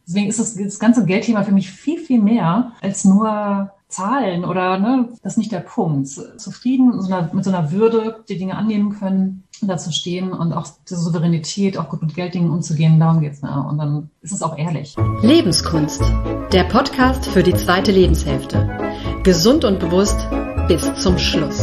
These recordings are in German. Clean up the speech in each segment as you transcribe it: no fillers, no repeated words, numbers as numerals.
Deswegen ist das ganze Geldthema für mich viel, viel mehr als nur Zahlen oder, das ist nicht der Punkt. Zufrieden mit so einer Würde, die Dinge annehmen können, dazu stehen und auch diese Souveränität, auch gut mit Gelddingen umzugehen, darum geht's mir. Und dann ist es auch ehrlich. Lebenskunst, der Podcast für die zweite Lebenshälfte. Gesund und bewusst bis zum Schluss.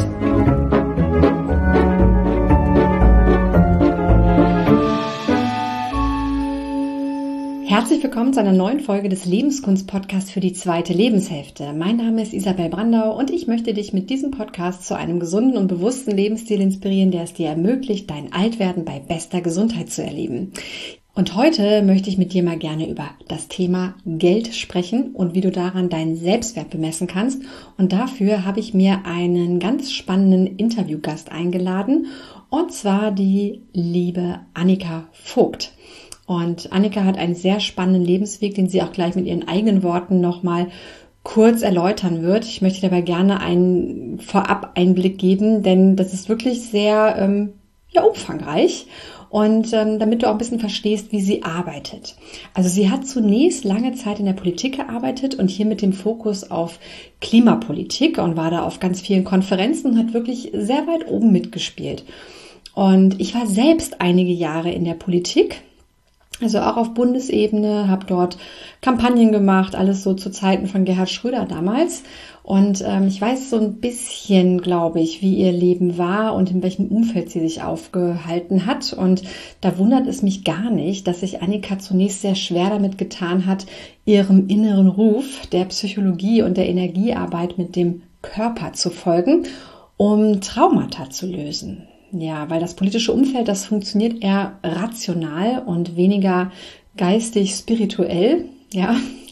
Herzlich willkommen zu einer neuen Folge des Lebenskunst-Podcasts für die zweite Lebenshälfte. Mein Name ist Isabel Brandau und ich möchte dich mit diesem Podcast zu einem gesunden und bewussten Lebensstil inspirieren, der es dir ermöglicht, dein Altwerden bei bester Gesundheit zu erleben. Und heute möchte ich mit dir mal gerne über das Thema Geld sprechen und wie du daran deinen Selbstwert bemessen kannst. Und dafür habe ich mir einen ganz spannenden Interviewgast eingeladen, und zwar die liebe Annika Vogt. Und Annika hat einen sehr spannenden Lebensweg, den sie auch gleich mit ihren eigenen Worten nochmal kurz erläutern wird. Ich möchte dabei gerne einen Vorab-Einblick geben, denn das ist wirklich sehr umfangreich. Und damit du auch ein bisschen verstehst, wie sie arbeitet. Also sie hat zunächst lange Zeit in der Politik gearbeitet und hier mit dem Fokus auf Klimapolitik und war da auf ganz vielen Konferenzen und hat wirklich sehr weit oben mitgespielt. Und ich war selbst einige Jahre in der Politik, also auch auf Bundesebene, habe dort Kampagnen gemacht, alles so zu Zeiten von Gerhard Schröder damals. Und ich weiß so ein bisschen, glaube ich, wie ihr Leben war und in welchem Umfeld sie sich aufgehalten hat. Und da wundert es mich gar nicht, dass sich Annika zunächst sehr schwer damit getan hat, ihrem inneren Ruf der Psychologie und der Energiearbeit mit dem Körper zu folgen, um Traumata zu lösen. Ja, weil das politische Umfeld, das funktioniert eher rational und weniger geistig-spirituell, ja.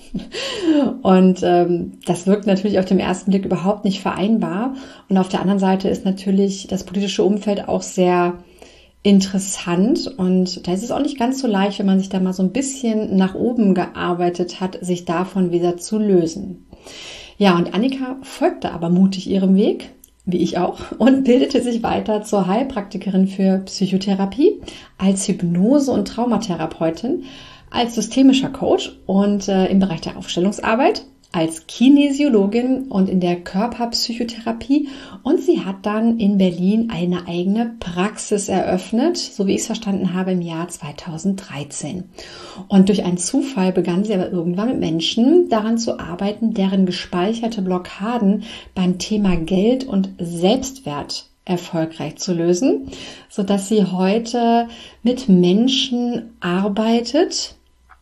Und das wirkt natürlich auf den ersten Blick überhaupt nicht vereinbar. Und auf der anderen Seite ist natürlich das politische Umfeld auch sehr interessant. Und da ist es auch nicht ganz so leicht, wenn man sich da mal so ein bisschen nach oben gearbeitet hat, sich davon wieder zu lösen. Ja, und Annika folgte aber mutig ihrem Weg, wie ich auch, und bildete sich weiter zur Heilpraktikerin für Psychotherapie, als Hypnose- und Traumatherapeutin, als systemischer Coach und im Bereich der Aufstellungsarbeit, als Kinesiologin und in der Körperpsychotherapie. Und sie hat dann in Berlin eine eigene Praxis eröffnet, so wie ich es verstanden habe, im Jahr 2013. Und durch einen Zufall begann sie aber irgendwann mit Menschen daran zu arbeiten, deren gespeicherte Blockaden beim Thema Geld und Selbstwert erfolgreich zu lösen, sodass sie heute mit Menschen arbeitet,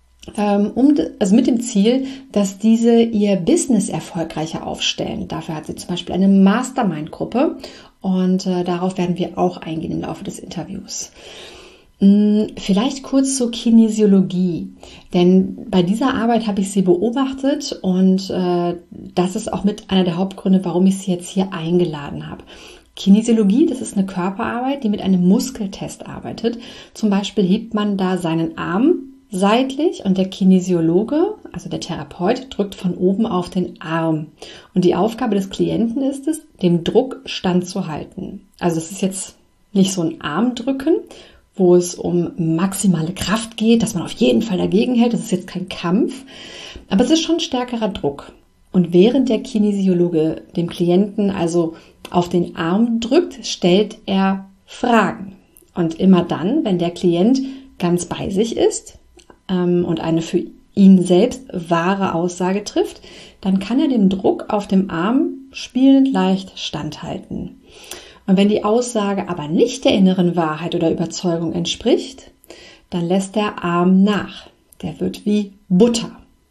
mit dem Ziel, dass diese ihr Business erfolgreicher aufstellen. Dafür hat sie zum Beispiel eine Mastermind-Gruppe und darauf werden wir auch eingehen im Laufe des Interviews. Vielleicht kurz zur Kinesiologie, denn bei dieser Arbeit habe ich sie beobachtet und das ist auch mit einer der Hauptgründe, warum ich sie jetzt hier eingeladen habe. Kinesiologie, das ist eine Körperarbeit, die mit einem Muskeltest arbeitet. Zum Beispiel hebt man da seinen Arm seitlich und der Kinesiologe, also der Therapeut, drückt von oben auf den Arm. Und die Aufgabe des Klienten ist es, dem Druck standzuhalten. Also es ist jetzt nicht so ein Armdrücken, wo es um maximale Kraft geht, dass man auf jeden Fall dagegen hält. Das ist jetzt kein Kampf, aber es ist schon stärkerer Druck. Und während der Kinesiologe dem Klienten also auf den Arm drückt, stellt er Fragen. Und immer dann, wenn der Klient ganz bei sich ist und eine für ihn selbst wahre Aussage trifft, dann kann er dem Druck auf dem Arm spielend leicht standhalten. Und wenn die Aussage aber nicht der inneren Wahrheit oder Überzeugung entspricht, dann lässt der Arm nach. Der wird wie Butter.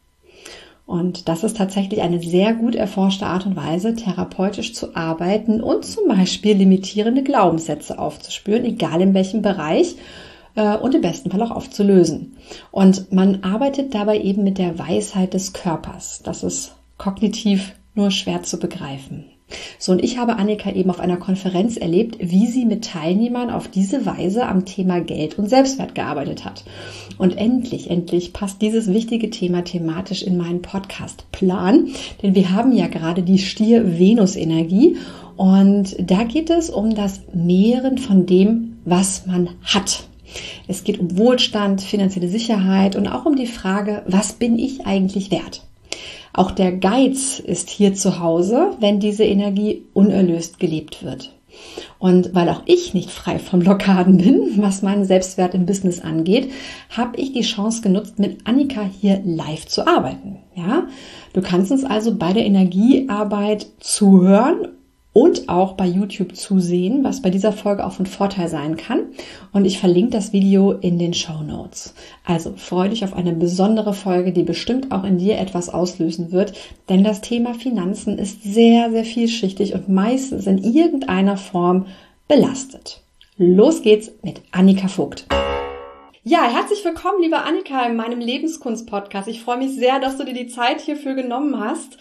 Und das ist tatsächlich eine sehr gut erforschte Art und Weise, therapeutisch zu arbeiten und zum Beispiel limitierende Glaubenssätze aufzuspüren, egal in welchem Bereich, und im besten Fall auch aufzulösen. Und man arbeitet dabei eben mit der Weisheit des Körpers. Das ist kognitiv nur schwer zu begreifen. So, und ich habe Annika eben auf einer Konferenz erlebt, wie sie mit Teilnehmern auf diese Weise am Thema Geld und Selbstwert gearbeitet hat. Und endlich passt dieses wichtige Thema thematisch in meinen Podcast-Plan, denn wir haben ja gerade die Stier-Venus-Energie und da geht es um das Mehren von dem, was man hat. Es geht um Wohlstand, finanzielle Sicherheit und auch um die Frage, was bin ich eigentlich wert? Auch der Geiz ist hier zu Hause, wenn diese Energie unerlöst gelebt wird. Und weil auch ich nicht frei von Blockaden bin, was meinen Selbstwert im Business angeht, habe ich die Chance genutzt, mit Annika hier live zu arbeiten. Ja, du kannst uns also bei der Energiearbeit zuhören und auch bei YouTube zusehen, was bei dieser Folge auch von Vorteil sein kann. Und ich verlinke das Video in den Shownotes. Also freu dich auf eine besondere Folge, die bestimmt auch in dir etwas auslösen wird, denn das Thema Finanzen ist sehr, sehr vielschichtig und meistens in irgendeiner Form belastet. Los geht's mit Annika Vogt. Ja, herzlich willkommen, liebe Annika, in meinem Lebenskunst-Podcast. Ich freue mich sehr, dass du dir die Zeit hierfür genommen hast.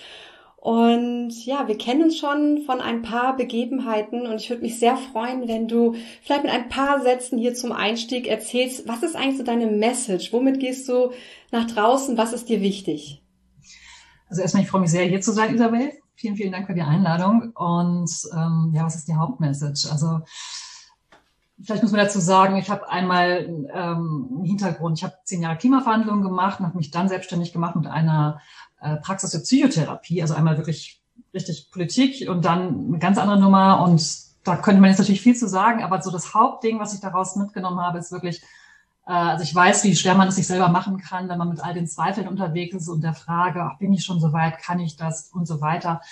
Und ja, wir kennen uns schon von ein paar Begebenheiten und ich würde mich sehr freuen, wenn du vielleicht mit ein paar Sätzen hier zum Einstieg erzählst, was ist eigentlich so deine Message? Womit gehst du nach draußen? Was ist dir wichtig? Also erstmal, ich freue mich sehr, hier zu sein, Isabel. Vielen, vielen Dank für die Einladung. Und was ist die Hauptmessage? Also vielleicht muss man dazu sagen, ich habe einmal einen Hintergrund. Ich habe 10 Jahre Klimaverhandlungen gemacht und habe mich dann selbstständig gemacht mit einer Praxis der Psychotherapie, also einmal wirklich richtig Politik und dann eine ganz andere Nummer und da könnte man jetzt natürlich viel zu sagen, aber so das Hauptding, was ich daraus mitgenommen habe, ist wirklich, also ich weiß, wie schwer man es sich selber machen kann, wenn man mit all den Zweifeln unterwegs ist und der Frage, ach, bin ich schon so weit, kann ich das und so weiter,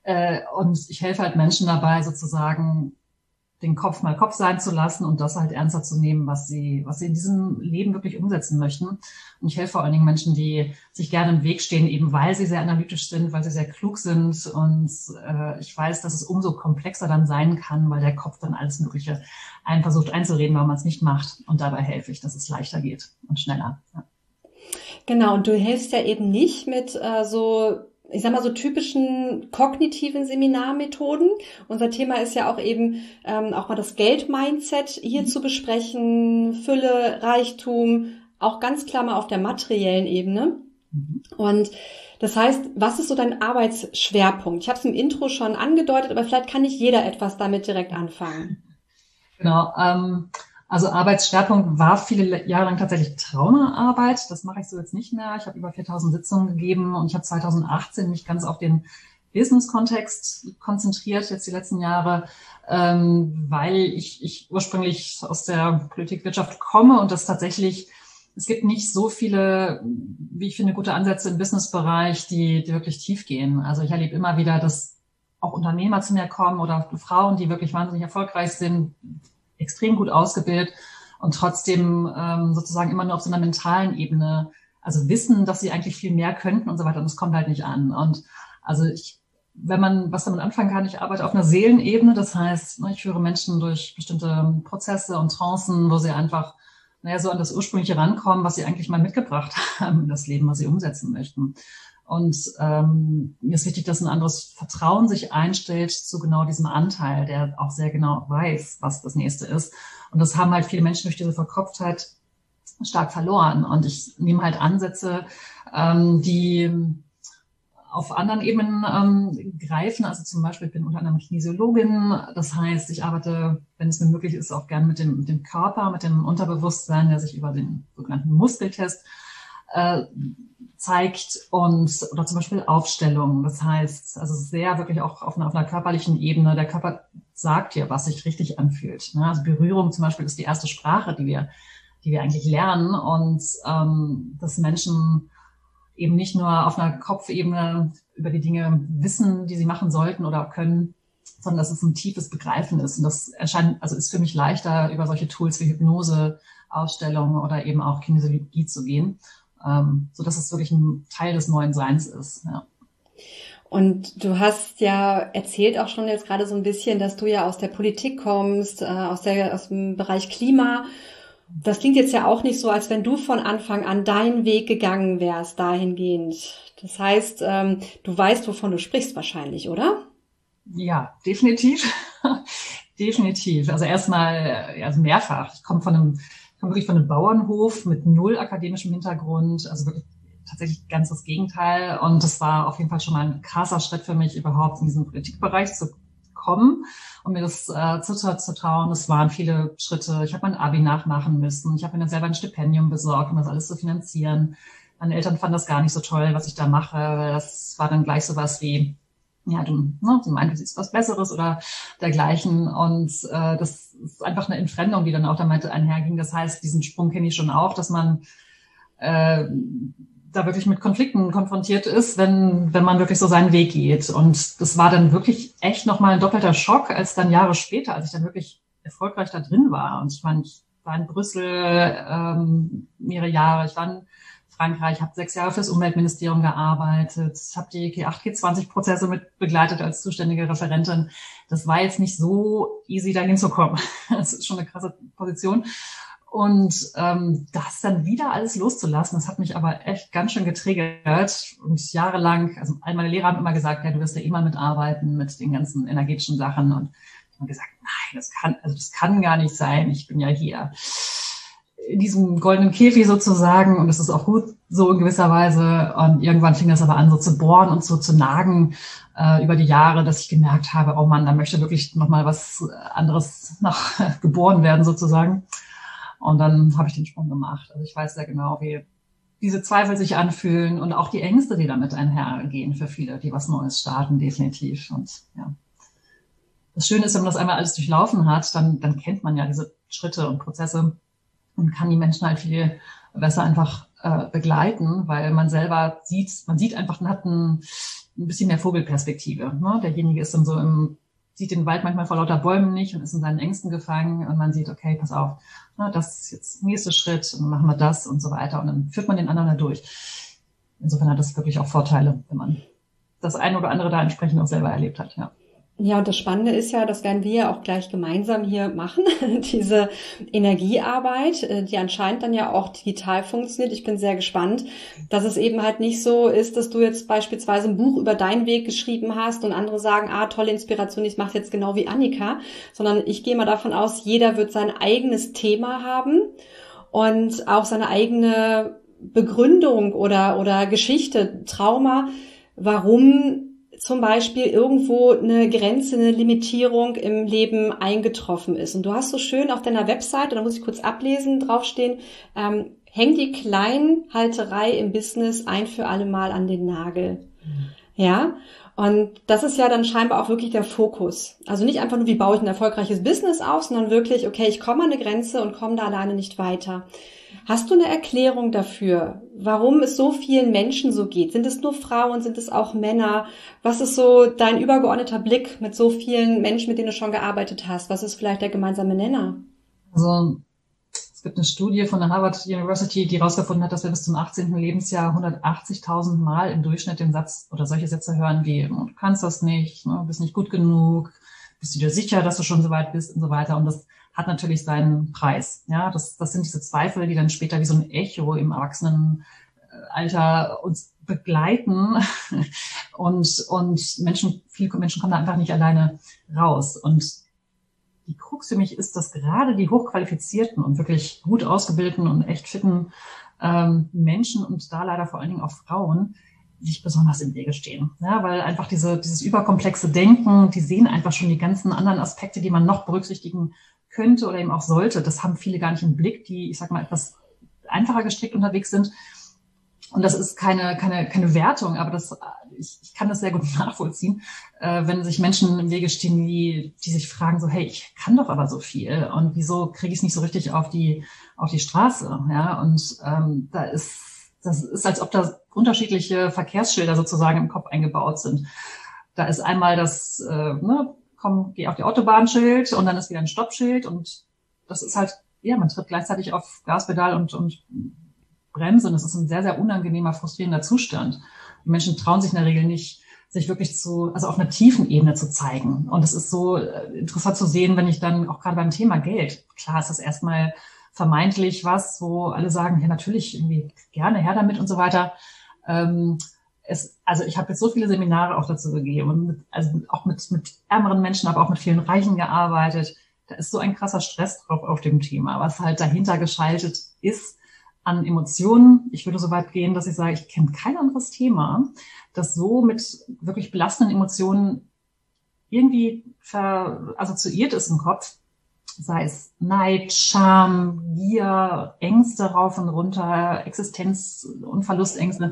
und ich helfe halt Menschen dabei, sozusagen den Kopf mal Kopf sein zu lassen und das halt ernster zu nehmen, was sie in diesem Leben wirklich umsetzen möchten. Und ich helfe vor allen Dingen Menschen, die sich gerne im Weg stehen, eben weil sie sehr analytisch sind, weil sie sehr klug sind. Und ich weiß, dass es umso komplexer dann sein kann, weil der Kopf dann alles Mögliche einem versucht einzureden, warum man es nicht macht. Und dabei helfe ich, dass es leichter geht und schneller. Ja. Genau, und du hilfst ja eben nicht mit ich sag mal so typischen kognitiven Seminarmethoden. Unser Thema ist ja auch eben auch mal das Geld-Mindset hier zu besprechen, Fülle, Reichtum, auch ganz klar mal auf der materiellen Ebene. Und das heißt, was ist so dein Arbeitsschwerpunkt? Ich habe es im Intro schon angedeutet, aber vielleicht kann nicht jeder etwas damit direkt anfangen. Genau, also Arbeitsschwerpunkt war viele Jahre lang tatsächlich Traumaarbeit. Das mache ich so jetzt nicht mehr. Ich habe über 4000 Sitzungen gegeben und ich habe 2018 mich ganz auf den Business-Kontext konzentriert, jetzt die letzten Jahre, weil ich ursprünglich aus der Politikwirtschaft komme und das tatsächlich, es gibt nicht so viele, wie ich finde, gute Ansätze im Businessbereich, die wirklich tief gehen. Also ich erlebe immer wieder, dass auch Unternehmer zu mir kommen oder Frauen, die wirklich wahnsinnig erfolgreich sind, extrem gut ausgebildet und trotzdem sozusagen immer nur auf so einer mentalen Ebene, also wissen, dass sie eigentlich viel mehr könnten und so weiter und es kommt halt nicht an. Und also wenn man was damit anfangen kann, ich arbeite auf einer Seelenebene, das heißt, ich führe Menschen durch bestimmte Prozesse und Trancen, wo sie einfach so an das Ursprüngliche rankommen, was sie eigentlich mal mitgebracht haben in das Leben, was sie umsetzen möchten. Und mir ist wichtig, dass ein anderes Vertrauen sich einstellt zu genau diesem Anteil, der auch sehr genau weiß, was das Nächste ist. Und das haben halt viele Menschen durch diese Verkopftheit stark verloren. Und ich nehme halt Ansätze, die auf anderen Ebenen greifen. Also zum Beispiel, ich bin unter anderem Kinesiologin. Das heißt, ich arbeite, wenn es mir möglich ist, auch gern mit dem Körper, mit dem Unterbewusstsein, der sich über den sogenannten Muskeltest zeigt oder zum Beispiel Aufstellung. Das heißt, also sehr wirklich auch auf einer körperlichen Ebene. Der Körper sagt dir, was sich richtig anfühlt. Also Berührung zum Beispiel ist die erste Sprache, die wir eigentlich lernen und dass Menschen eben nicht nur auf einer Kopfebene über die Dinge wissen, die sie machen sollten oder können, sondern dass es ein tiefes Begreifen ist. Und das ist für mich leichter, über solche Tools wie Hypnose, Aufstellung oder eben auch Kinesiologie zu gehen. So dass es wirklich ein Teil des neuen Seins ist. Ja. Und du hast ja erzählt auch schon jetzt gerade so ein bisschen, dass du ja aus der Politik kommst, aus dem Bereich Klima. Das klingt jetzt ja auch nicht so, als wenn du von Anfang an deinen Weg gegangen wärst, dahingehend. Das heißt, du weißt, wovon du sprichst wahrscheinlich, oder? Ja, definitiv. Definitiv. Also erstmal, also mehrfach. Ich komme wirklich von einem Bauernhof mit 0 akademischem Hintergrund, also wirklich tatsächlich ganz das Gegenteil. Und das war auf jeden Fall schon mal ein krasser Schritt für mich, überhaupt in diesen Politikbereich zu kommen, um mir das zu trauen. Es waren viele Schritte. Ich habe mein Abi nachmachen müssen. Ich habe mir dann selber ein Stipendium besorgt, um das alles zu finanzieren. Meine Eltern fanden das gar nicht so toll, was ich da mache. Das war dann gleich sowas wie, ja, du meinst, du siehst was Besseres oder dergleichen. Und das ist einfach eine Entfremdung, die dann auch damit einherging. Das heißt, diesen Sprung kenne ich schon auch, dass man da wirklich mit Konflikten konfrontiert ist, wenn man wirklich so seinen Weg geht. Und das war dann wirklich echt nochmal ein doppelter Schock, als dann Jahre später, als ich dann wirklich erfolgreich da drin war. Und ich meine, ich war in Brüssel mehrere Jahre, ich war in Frankreich, habe 6 Jahre fürs Umweltministerium gearbeitet, habe die G8, G20-Prozesse mit begleitet als zuständige Referentin. Das war jetzt nicht so easy, da hinzukommen. Das ist schon eine krasse Position. Und das dann wieder alles loszulassen, das hat mich aber echt ganz schön getriggert. Und jahrelang, also all meine Lehrer haben immer gesagt, ja, du wirst ja eh mal mitarbeiten mit den ganzen energetischen Sachen. Und ich habe gesagt, nein, das kann gar nicht sein. Ich bin ja hier in diesem goldenen Käfig sozusagen, und das ist auch gut so in gewisser Weise. Und irgendwann fing das aber an, so zu bohren und so zu nagen über die Jahre, dass ich gemerkt habe, oh Mann, da möchte wirklich nochmal was anderes noch geboren werden sozusagen. Und dann habe ich den Sprung gemacht. Also ich weiß sehr genau, wie diese Zweifel sich anfühlen und auch die Ängste, die damit einhergehen für viele, die was Neues starten, definitiv. Und ja, das Schöne ist, wenn man das einmal alles durchlaufen hat, dann kennt man ja diese Schritte und Prozesse und kann die Menschen halt viel besser einfach begleiten, weil man selber sieht einfach, man hat ein bisschen mehr Vogelperspektive. Ne? Derjenige ist dann so sieht den Wald manchmal vor lauter Bäumen nicht und ist in seinen Ängsten gefangen, und man sieht, okay, pass auf, das ist jetzt der nächste Schritt und dann machen wir das und so weiter, und dann führt man den anderen da durch. Insofern hat das wirklich auch Vorteile, wenn man das eine oder andere da entsprechend auch selber erlebt hat, ja. Ja, und das Spannende ist ja, das werden wir ja auch gleich gemeinsam hier machen, diese Energiearbeit, die anscheinend dann ja auch digital funktioniert. Ich bin sehr gespannt, dass es eben halt nicht so ist, dass du jetzt beispielsweise ein Buch über deinen Weg geschrieben hast und andere sagen, tolle Inspiration, ich mache jetzt genau wie Annika, sondern ich gehe mal davon aus, jeder wird sein eigenes Thema haben und auch seine eigene Begründung oder Geschichte, Trauma, warum zum Beispiel irgendwo eine Grenze, eine Limitierung im Leben eingetroffen ist. Und du hast so schön auf deiner Website, da muss ich kurz ablesen, draufstehen, häng die Kleinhalterei im Business ein für alle Mal an den Nagel. Ja, und das ist ja dann scheinbar auch wirklich der Fokus. Also nicht einfach nur, wie baue ich ein erfolgreiches Business auf, sondern wirklich, okay, ich komme an eine Grenze und komme da alleine nicht weiter. Hast du eine Erklärung dafür, warum es so vielen Menschen so geht? Sind es nur Frauen, sind es auch Männer? Was ist so dein übergeordneter Blick mit so vielen Menschen, mit denen du schon gearbeitet hast? Was ist vielleicht der gemeinsame Nenner? Also es gibt eine Studie von der Harvard University, die herausgefunden hat, dass wir bis zum 18. Lebensjahr 180.000 Mal im Durchschnitt den Satz oder solche Sätze hören wie, du kannst das nicht, du bist nicht gut genug, bist du dir sicher, dass du schon so weit bist und so weiter. Und das hat natürlich seinen Preis. Ja, das sind diese Zweifel, die dann später wie so ein Echo im Erwachsenenalter uns begleiten. Und viele Menschen kommen da einfach nicht alleine raus. Und die Krux für mich ist, dass gerade die hochqualifizierten und wirklich gut ausgebildeten und echt fitten Menschen, und da leider vor allen Dingen auch Frauen, sich besonders im Wege stehen. Ja, weil einfach dieses überkomplexe Denken, die sehen einfach schon die ganzen anderen Aspekte, die man noch berücksichtigen könnte oder eben auch sollte. Das haben viele gar nicht im Blick, die, ich sag mal, etwas einfacher gestrickt unterwegs sind. Und das ist keine Wertung, aber ich kann das sehr gut nachvollziehen, wenn sich Menschen im Wege stehen, die sich fragen so, hey, ich kann doch aber so viel und wieso kriege ich es nicht so richtig auf die Straße? Ja, und das ist, als ob da unterschiedliche Verkehrsschilder sozusagen im Kopf eingebaut sind. Da ist einmal das, geh auf die Autobahnschild, und dann ist wieder ein Stoppschild, und das ist halt, ja, man tritt gleichzeitig auf Gaspedal und Bremse, und das ist ein sehr, sehr unangenehmer, frustrierender Zustand. Die Menschen trauen sich in der Regel nicht, sich wirklich also auf einer tiefen Ebene zu zeigen. Und es ist so interessant zu sehen, wenn ich dann auch gerade beim Thema Geld, klar ist das erstmal vermeintlich was, wo alle sagen, ja, natürlich, irgendwie gerne her damit und so weiter. Also ich habe jetzt so viele Seminare auch dazu gegeben und auch mit ärmeren Menschen, aber auch mit vielen Reichen gearbeitet. Da ist so ein krasser Stress drauf auf dem Thema, was halt dahinter geschaltet ist an Emotionen. Ich würde so weit gehen, dass ich sage, ich kenne kein anderes Thema, das so mit wirklich belastenden Emotionen irgendwie assoziiert ist im Kopf, sei es Neid, Scham, Gier, Ängste rauf und runter, Existenz- und Verlustängste,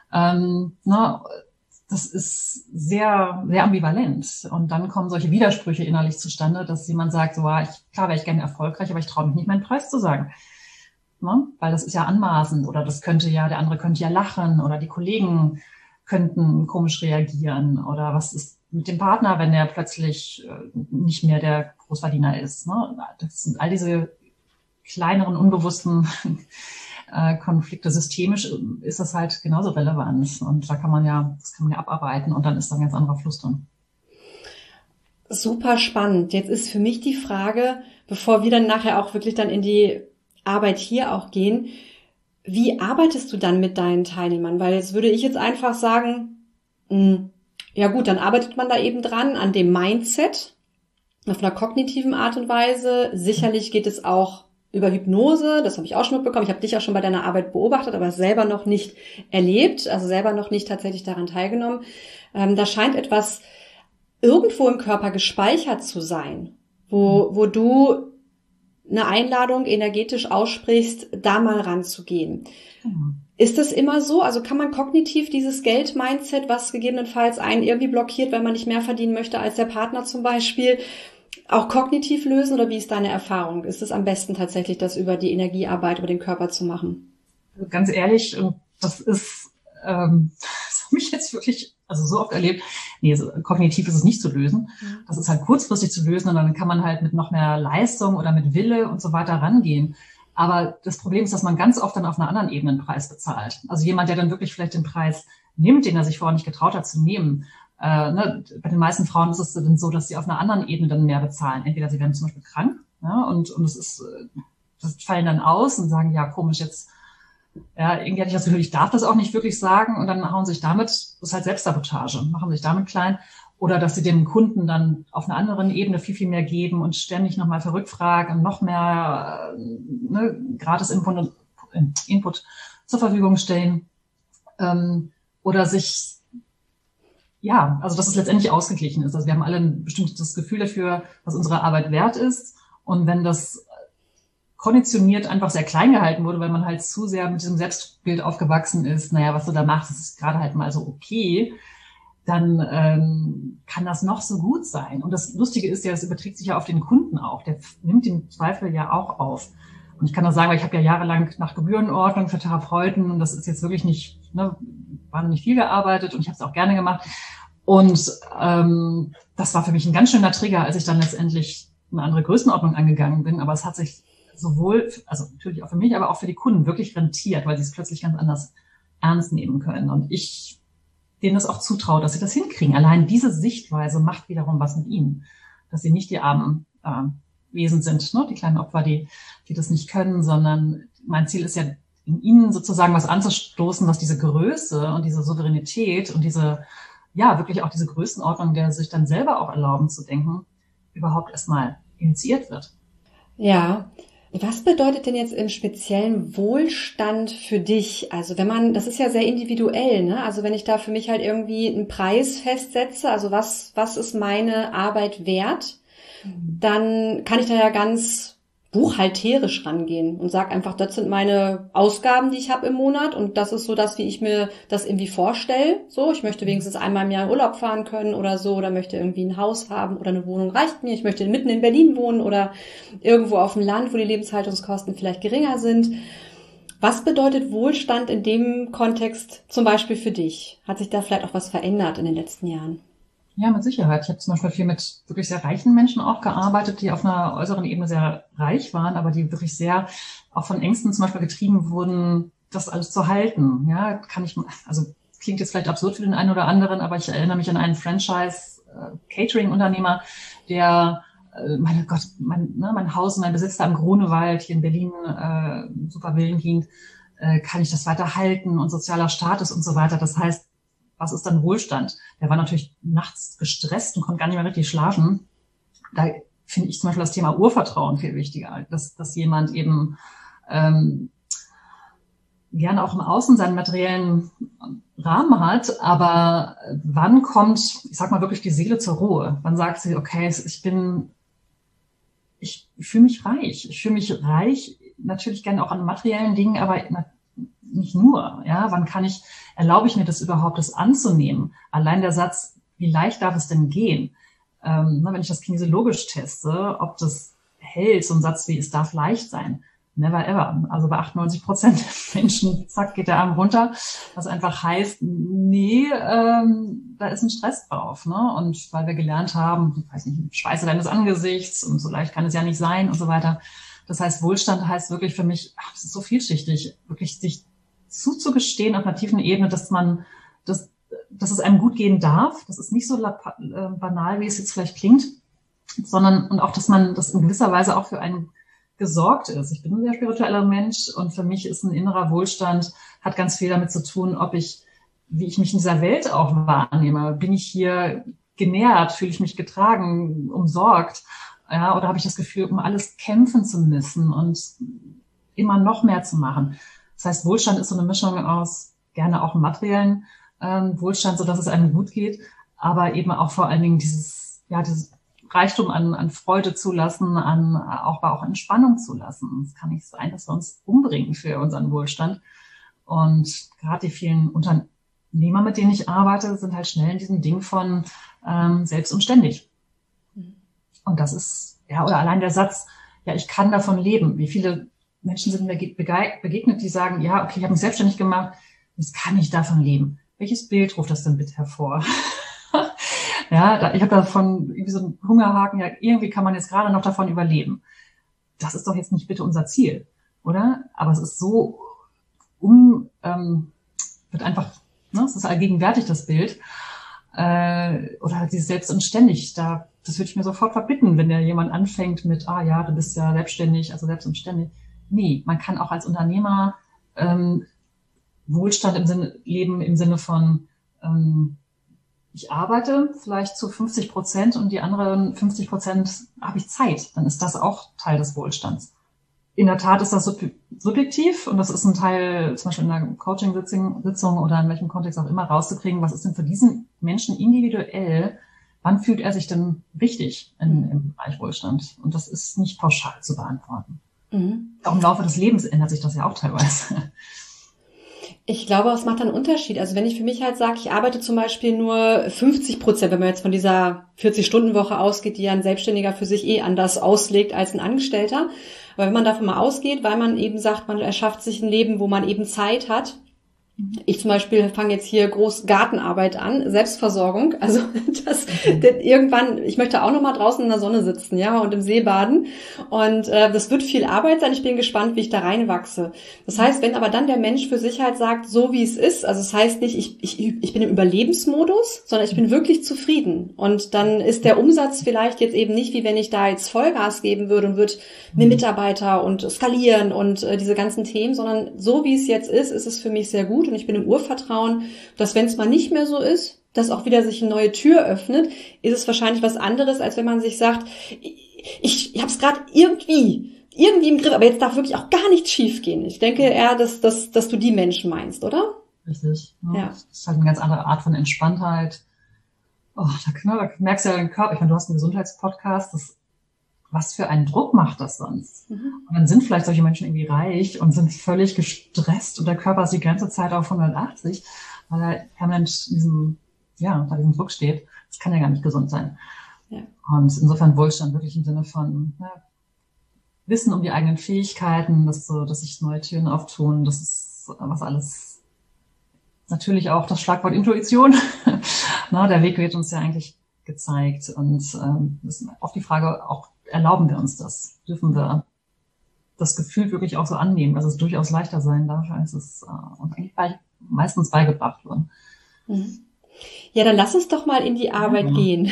das ist sehr, sehr ambivalent. Und dann kommen solche Widersprüche innerlich zustande, dass jemand sagt, so, klar wäre ich gerne erfolgreich, aber ich traue mich nicht, meinen Preis zu sagen. Ne? Weil das ist ja anmaßend oder der andere könnte ja lachen oder die Kollegen könnten komisch reagieren oder was ist mit dem Partner, wenn der plötzlich nicht mehr der Großverdiener ist. Ne? Das sind all diese kleineren, unbewussten Konflikte. Systemisch ist das halt genauso relevant und das kann man ja abarbeiten und dann ist da ein ganz anderer Fluss drin. Super spannend. Jetzt ist für mich die Frage, bevor wir dann nachher auch wirklich dann in die Arbeit hier auch gehen, wie arbeitest du dann mit deinen Teilnehmern? Weil jetzt würde ich jetzt einfach sagen, ja gut, dann arbeitet man da eben dran an dem Mindset auf einer kognitiven Art und Weise. Sicherlich geht es auch über Hypnose, das habe ich auch schon mitbekommen. Ich habe dich auch schon bei deiner Arbeit beobachtet, aber selber noch nicht erlebt, also selber noch nicht tatsächlich daran teilgenommen. Da scheint etwas irgendwo im Körper gespeichert zu sein, wo du eine Einladung energetisch aussprichst, da mal ranzugehen. Ist das immer so? Also kann man kognitiv dieses Geld-Mindset, was gegebenenfalls einen irgendwie blockiert, wenn man nicht mehr verdienen möchte als der Partner zum Beispiel, auch kognitiv lösen oder wie ist deine Erfahrung? Ist es am besten tatsächlich, das über die Energiearbeit, über den Körper zu machen? Ganz ehrlich, das habe ich jetzt wirklich so oft erlebt. Nee, kognitiv ist es nicht zu lösen. Das ist halt kurzfristig zu lösen und dann kann man halt mit noch mehr Leistung oder mit Wille und so weiter rangehen. Aber das Problem ist, dass man ganz oft dann auf einer anderen Ebene einen Preis bezahlt. Also jemand, der dann wirklich vielleicht den Preis nimmt, den er sich vorher nicht getraut hat zu nehmen. Bei den meisten Frauen ist es dann so, dass sie auf einer anderen Ebene dann mehr bezahlen. Entweder sie werden zum Beispiel krank, ja, und das fallen dann aus und sagen, ja, komisch, jetzt, ja, irgendwie hatte ich das Gefühl, ich darf das auch nicht wirklich sagen und dann hauen sich damit, das ist halt Selbstsabotage, machen sich damit klein. Oder dass sie dem Kunden dann auf einer anderen Ebene viel, viel mehr geben und ständig nochmal verrückt fragen und noch mehr gratis Input zur Verfügung stellen. Oder sich, ja, also dass es letztendlich ausgeglichen ist. Also wir haben alle ein bestimmtes Gefühl dafür, was unsere Arbeit wert ist. Und wenn das konditioniert einfach sehr klein gehalten wurde, weil man halt zu sehr mit diesem Selbstbild aufgewachsen ist, naja, was du da machst, das ist gerade halt mal so okay, dann kann das noch so gut sein. Und das Lustige ist ja, es überträgt sich ja auf den Kunden auch. Der nimmt den Zweifel ja auch auf. Und ich kann das sagen, weil ich habe ja jahrelang nach Gebührenordnung für Therapeuten und das ist jetzt wirklich nicht, wahnsinnig viel gearbeitet und ich habe es auch gerne gemacht. Und das war für mich ein ganz schöner Trigger, als ich dann letztendlich eine andere Größenordnung angegangen bin. Aber es hat sich sowohl, also natürlich auch für mich, aber auch für die Kunden wirklich rentiert, weil sie es plötzlich ganz anders ernst nehmen können. Und ich denen es auch zutraue, dass sie das hinkriegen. Allein diese Sichtweise macht wiederum was mit ihnen. Dass sie nicht die armen Wesen sind, die kleinen Opfer, die das nicht können, sondern mein Ziel ist ja, in ihnen sozusagen was anzustoßen, was diese Größe und diese Souveränität und diese, ja, wirklich auch diese Größenordnung, der sich dann selber auch erlauben zu denken, überhaupt erstmal initiiert wird. Ja. Was bedeutet denn jetzt im speziellen Wohlstand für dich? Also das ist ja sehr individuell, ne? Also wenn ich da für mich halt irgendwie einen Preis festsetze, also was ist meine Arbeit wert, dann kann ich da ja ganz buchhalterisch rangehen und sag einfach, das sind meine Ausgaben, die ich habe im Monat und das ist so das, wie ich mir das irgendwie vorstelle. So, ich möchte wenigstens einmal im Jahr in Urlaub fahren können oder so oder möchte irgendwie ein Haus haben oder eine Wohnung reicht mir. Ich möchte mitten in Berlin wohnen oder irgendwo auf dem Land, wo die Lebenshaltungskosten vielleicht geringer sind. Was bedeutet Wohlstand in dem Kontext zum Beispiel für dich? Hat sich da vielleicht auch was verändert in den letzten Jahren? Ja, mit Sicherheit. Ich habe zum Beispiel viel mit wirklich sehr reichen Menschen auch gearbeitet, die auf einer äußeren Ebene sehr reich waren, aber die wirklich sehr auch von Ängsten zum Beispiel getrieben wurden, das alles zu halten. Ja, klingt jetzt vielleicht absurd für den einen oder anderen, aber ich erinnere mich an einen Franchise-Catering-Unternehmer, der, mein Haus, mein Besitz da im Grunewald hier in Berlin, super Villengegend, kann ich das weiter halten und sozialer Status und so weiter. Das heißt, was ist dann Wohlstand? Der war natürlich nachts gestresst und konnte gar nicht mehr richtig schlafen. Da finde ich zum Beispiel das Thema Urvertrauen viel wichtiger, dass jemand eben gerne auch im Außen seinen materiellen Rahmen hat, aber wann kommt, ich sag mal, wirklich die Seele zur Ruhe? Wann sagt sie, okay, ich fühle mich reich. Ich fühle mich reich, natürlich gerne auch an materiellen Dingen, aber nicht nur. Ja, erlaube ich mir das überhaupt, das anzunehmen? Allein der Satz, wie leicht darf es denn gehen? Wenn ich das kinesiologisch teste, ob das hält, so ein Satz wie, es darf leicht sein. Never ever. Also bei 98% der Menschen, zack, geht der Arm runter. Was einfach heißt, nee, da ist ein Stress drauf. Ne? Und weil wir gelernt haben, ich weiß nicht, Schweiße deines Angesichts und so leicht kann es ja nicht sein und so weiter. Das heißt, Wohlstand heißt wirklich für mich, das ist so vielschichtig, wirklich sich zuzugestehen auf einer tiefen Ebene, dass es einem gut gehen darf. Das ist nicht so banal, wie es jetzt vielleicht klingt, sondern, und auch, dass man das in gewisser Weise auch für einen gesorgt ist. Ich bin ein sehr spiritueller Mensch und für mich ist ein innerer Wohlstand, hat ganz viel damit zu tun, wie ich mich in dieser Welt auch wahrnehme. Bin ich hier genährt? Fühle ich mich getragen, umsorgt? Ja, oder habe ich das Gefühl, um alles kämpfen zu müssen und immer noch mehr zu machen? Das heißt, Wohlstand ist so eine Mischung aus gerne auch materiellen Wohlstand, so dass es einem gut geht, aber eben auch vor allen Dingen dieses Reichtum an Freude zulassen, auch Entspannung zulassen. Es kann nicht sein, dass wir uns umbringen für unseren Wohlstand. Und gerade die vielen Unternehmer, mit denen ich arbeite, sind halt schnell in diesem Ding von selbst und ständig. Und das ist, oder allein der Satz, ich kann davon leben. Wie viele Menschen sind mir begegnet, die sagen, okay, ich habe mich selbstständig gemacht, jetzt kann ich davon leben. Welches Bild ruft das denn bitte hervor? Ich habe davon irgendwie so einen Hungerhaken, irgendwie kann man jetzt gerade noch davon überleben. Das ist doch jetzt nicht bitte unser Ziel, oder? Aber es ist so wird einfach, es ist allgegenwärtig, das Bild. Oder dieses selbst und ständig, das würde ich mir sofort verbitten, wenn ja jemand anfängt mit, du bist ja selbstständig, also selbst und ständig. Nee, man kann auch als Unternehmer Wohlstand leben im Sinne von, ich arbeite vielleicht zu 50% und die anderen 50% habe ich Zeit. Dann ist das auch Teil des Wohlstands. In der Tat ist das subjektiv und das ist ein Teil, zum Beispiel in einer Coaching-Sitzung oder in welchem Kontext auch immer, rauszukriegen, was ist denn für diesen Menschen individuell, wann fühlt er sich denn richtig im Bereich Wohlstand? Und das ist nicht pauschal zu beantworten. Auch im Laufe des Lebens ändert sich das ja auch teilweise. Ich glaube, es macht einen Unterschied. Also wenn ich für mich halt sage, ich arbeite zum Beispiel nur 50%, wenn man jetzt von dieser 40-Stunden-Woche ausgeht, die ja ein Selbstständiger für sich anders auslegt als ein Angestellter. Aber wenn man davon mal ausgeht, weil man eben sagt, man erschafft sich ein Leben, wo man eben Zeit hat. Ich zum Beispiel fange jetzt hier groß Gartenarbeit an, Selbstversorgung. Also irgendwann, ich möchte auch noch mal draußen in der Sonne sitzen, und im See baden. Und das wird viel Arbeit sein. Ich bin gespannt, wie ich da reinwachse. Das heißt, wenn aber dann der Mensch für sich halt sagt, so wie es ist, also es heißt nicht, ich bin im Überlebensmodus, sondern ich bin wirklich zufrieden. Und dann ist der Umsatz vielleicht jetzt eben nicht, wie wenn ich da jetzt Vollgas geben würde und würde mir Mitarbeiter und skalieren und diese ganzen Themen, sondern so wie es jetzt ist es für mich sehr gut. Und ich bin im Urvertrauen, dass wenn es mal nicht mehr so ist, dass auch wieder sich eine neue Tür öffnet, ist es wahrscheinlich was anderes, als wenn man sich sagt, ich habe es gerade irgendwie im Griff, aber jetzt darf wirklich auch gar nichts schief gehen. Ich denke eher, dass du die Menschen meinst, oder? Richtig. Ja. Das ist halt eine ganz andere Art von Entspanntheit. Da merkst du ja den Körper. Ich meine, du hast einen Gesundheitspodcast, was für einen Druck macht das sonst? Und dann sind vielleicht solche Menschen irgendwie reich und sind völlig gestresst und der Körper ist die ganze Zeit auf 180, weil er permanent bei diesem Druck steht. Das kann ja gar nicht gesund sein. Ja. Und insofern Wohlstand wirklich im Sinne von Wissen um die eigenen Fähigkeiten, dass sich neue Türen auftun, das ist was alles. Natürlich auch das Schlagwort Intuition. Der Weg wird uns ja eigentlich gezeigt und das ist oft die Frage auch, erlauben wir uns das? Dürfen wir das Gefühl wirklich auch so annehmen, dass es durchaus leichter sein darf, als es uns eigentlich meistens beigebracht wird. Ja, dann lass uns doch mal in die Arbeit gehen.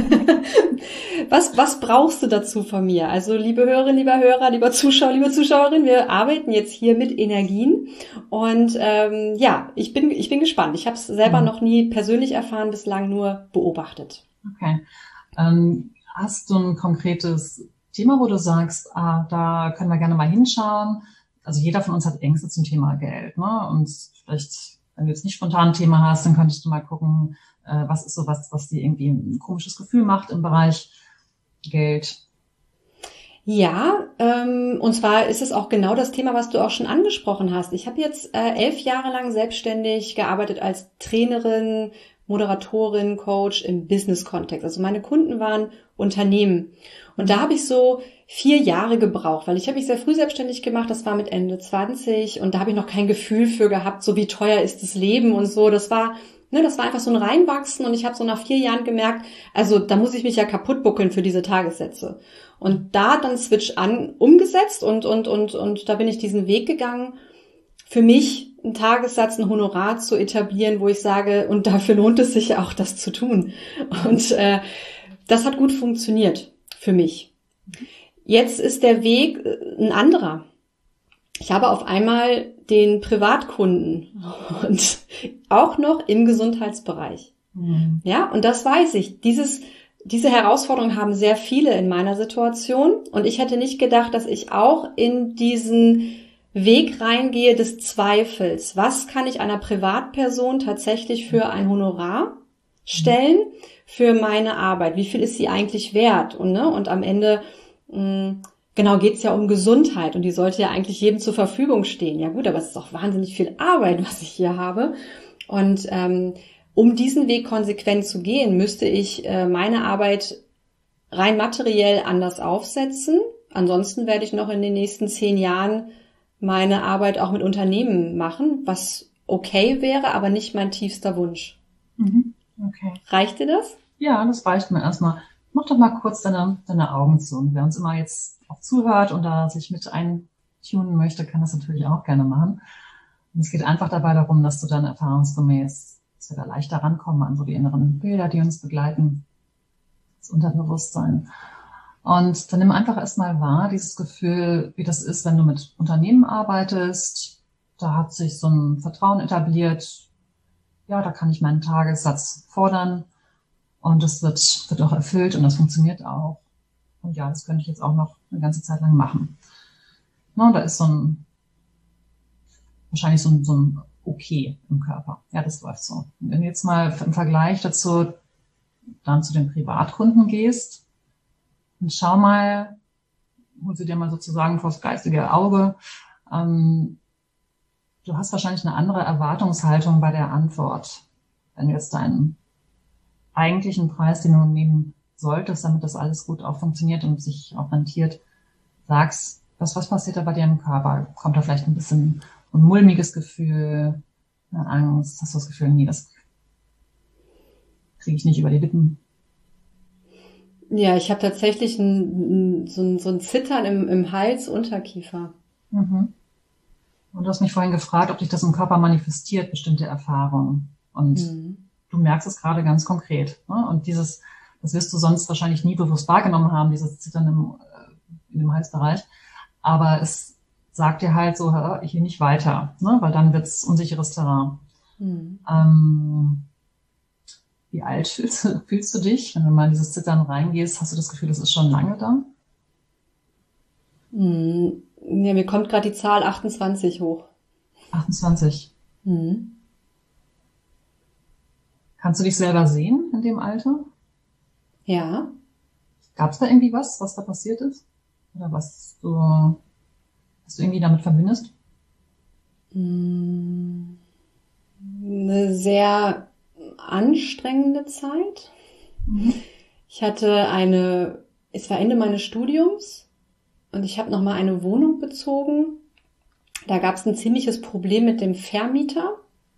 Was brauchst du dazu von mir? Also, liebe Hörerinnen, lieber Hörer, lieber Zuschauer, liebe Zuschauerin, wir arbeiten jetzt hier mit Energien und ich bin gespannt. Ich habe es selber noch nie persönlich erfahren, bislang nur beobachtet. Okay. Hast du ein konkretes Thema, wo du sagst, da können wir gerne mal hinschauen? Also jeder von uns hat Ängste zum Thema Geld, ne? Und vielleicht Wenn du jetzt nicht spontan ein Thema hast, dann könntest du mal gucken, was ist so was dir irgendwie ein komisches Gefühl macht im Bereich Geld. Ja, und zwar ist es auch genau das Thema, was du auch schon angesprochen hast. Ich habe jetzt 11 Jahre lang selbstständig gearbeitet als Trainerin, Moderatorin, Coach im Business-Kontext. Also meine Kunden waren Unternehmen. Und da habe ich so 4 Jahre gebraucht, weil ich habe mich sehr früh selbstständig gemacht. Das war mit Ende 20 und da habe ich noch kein Gefühl für gehabt, so wie teuer ist das Leben und so. Das war einfach so ein Reinwachsen und ich habe so nach 4 Jahren gemerkt, also da muss ich mich ja kaputt buckeln für diese Tagessätze. Und da hat dann Switch umgesetzt und da bin ich diesen Weg gegangen, für mich einen Tagessatz, ein Honorar zu etablieren, wo ich sage, und dafür lohnt es sich ja auch, das zu tun. Und das hat gut funktioniert für mich. Jetzt ist der Weg ein anderer. Ich habe auf einmal den Privatkunden und auch noch im Gesundheitsbereich. Mhm. Ja, und das weiß ich. Diese Herausforderung haben sehr viele in meiner Situation und ich hätte nicht gedacht, dass ich auch in diesen Weg reingehe des Zweifels. Was kann ich einer Privatperson tatsächlich für ein Honorar stellen für meine Arbeit? Wie viel ist sie eigentlich wert? Und am Ende genau geht's ja um Gesundheit und die sollte ja eigentlich jedem zur Verfügung stehen. Ja gut, aber es ist auch wahnsinnig viel Arbeit, was ich hier habe. Und um diesen Weg konsequent zu gehen, müsste ich meine Arbeit rein materiell anders aufsetzen. Ansonsten werde ich noch in den nächsten 10 Jahren meine Arbeit auch mit Unternehmen machen, was okay wäre, aber nicht mein tiefster Wunsch. Okay. Reicht dir das? Ja, das reicht mir erstmal. Mach doch mal kurz deine Augen zu. Und wer uns immer jetzt auch zuhört und da sich mit eintunen möchte, kann das natürlich auch gerne machen. Und es geht einfach dabei darum, dass du dann erfahrungsgemäß, dass wir da leichter rankommen an so die inneren Bilder, die uns begleiten, das Unterbewusstsein. Und dann nimm einfach erstmal wahr, dieses Gefühl, wie das ist, wenn du mit Unternehmen arbeitest. Da hat sich so ein Vertrauen etabliert. Ja, da kann ich meinen Tagessatz fordern. Und das wird auch erfüllt und das funktioniert auch. Und ja, das könnte ich jetzt auch noch eine ganze Zeit lang machen. Na, da ist wahrscheinlich so ein Okay im Körper. Ja, das läuft so. Und wenn du jetzt mal im Vergleich dazu dann zu den Privatkunden gehst, und schau mal, hol sie dir mal sozusagen vors geistige Auge. Du hast wahrscheinlich eine andere Erwartungshaltung bei der Antwort. Wenn du jetzt deinen eigentlichen Preis, den du nehmen solltest, damit das alles gut auch funktioniert und sich auch rentiert, sagst, was passiert da bei dir im Körper? Kommt da vielleicht ein bisschen ein mulmiges Gefühl, eine Angst? Hast du das Gefühl, nee, das kriege ich nicht über die Lippen? Ja, ich habe tatsächlich so ein Zittern im Hals, Unterkiefer. Mhm. Und du hast mich vorhin gefragt, ob dich das im Körper manifestiert, bestimmte Erfahrungen. Und du merkst es gerade ganz konkret. Ne? Und das wirst du sonst wahrscheinlich nie bewusst wahrgenommen haben, dieses Zittern in dem Halsbereich. Aber es sagt dir halt so, hier nicht weiter, ne? Weil dann wird's unsicheres Terrain. Wie alt fühlst du dich, wenn du mal in dieses Zittern reingehst? Hast du das Gefühl, das ist schon lange da? Ja, mir kommt gerade die Zahl 28 hoch. 28. Kannst du dich selber sehen in dem Alter? Ja. Gab es da irgendwie was da passiert ist? Oder was du irgendwie damit verbindest? Eine sehr anstrengende Zeit. Ich hatte es war Ende meines Studiums und ich habe nochmal eine Wohnung bezogen. Da gab es ein ziemliches Problem mit dem Vermieter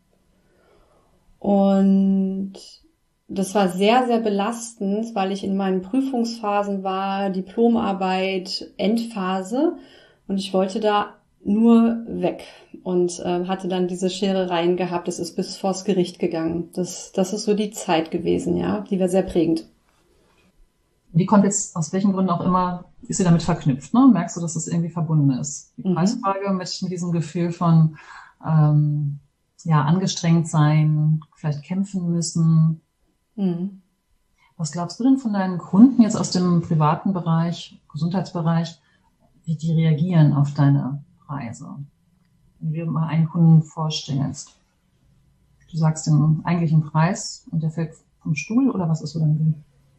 und das war sehr, sehr belastend, weil ich in meinen Prüfungsphasen war, Diplomarbeit, Endphase und ich wollte da nur weg und hatte dann diese Scherereien gehabt. Das ist bis vors Gericht gegangen. Das ist so die Zeit gewesen, ja, die war sehr prägend. Die kommt jetzt, aus welchen Gründen auch immer, ist sie damit verknüpft, ne? Merkst du, dass das irgendwie verbunden ist? Die Preisfrage mit diesem Gefühl von angestrengt sein, vielleicht kämpfen müssen. Was glaubst du denn von deinen Kunden jetzt aus dem privaten Bereich, Gesundheitsbereich, wie die reagieren auf deine Preise? Wenn du dir mal einen Kunden vorstellst. Du sagst den eigentlichen Preis und der fällt vom Stuhl oder was ist so dein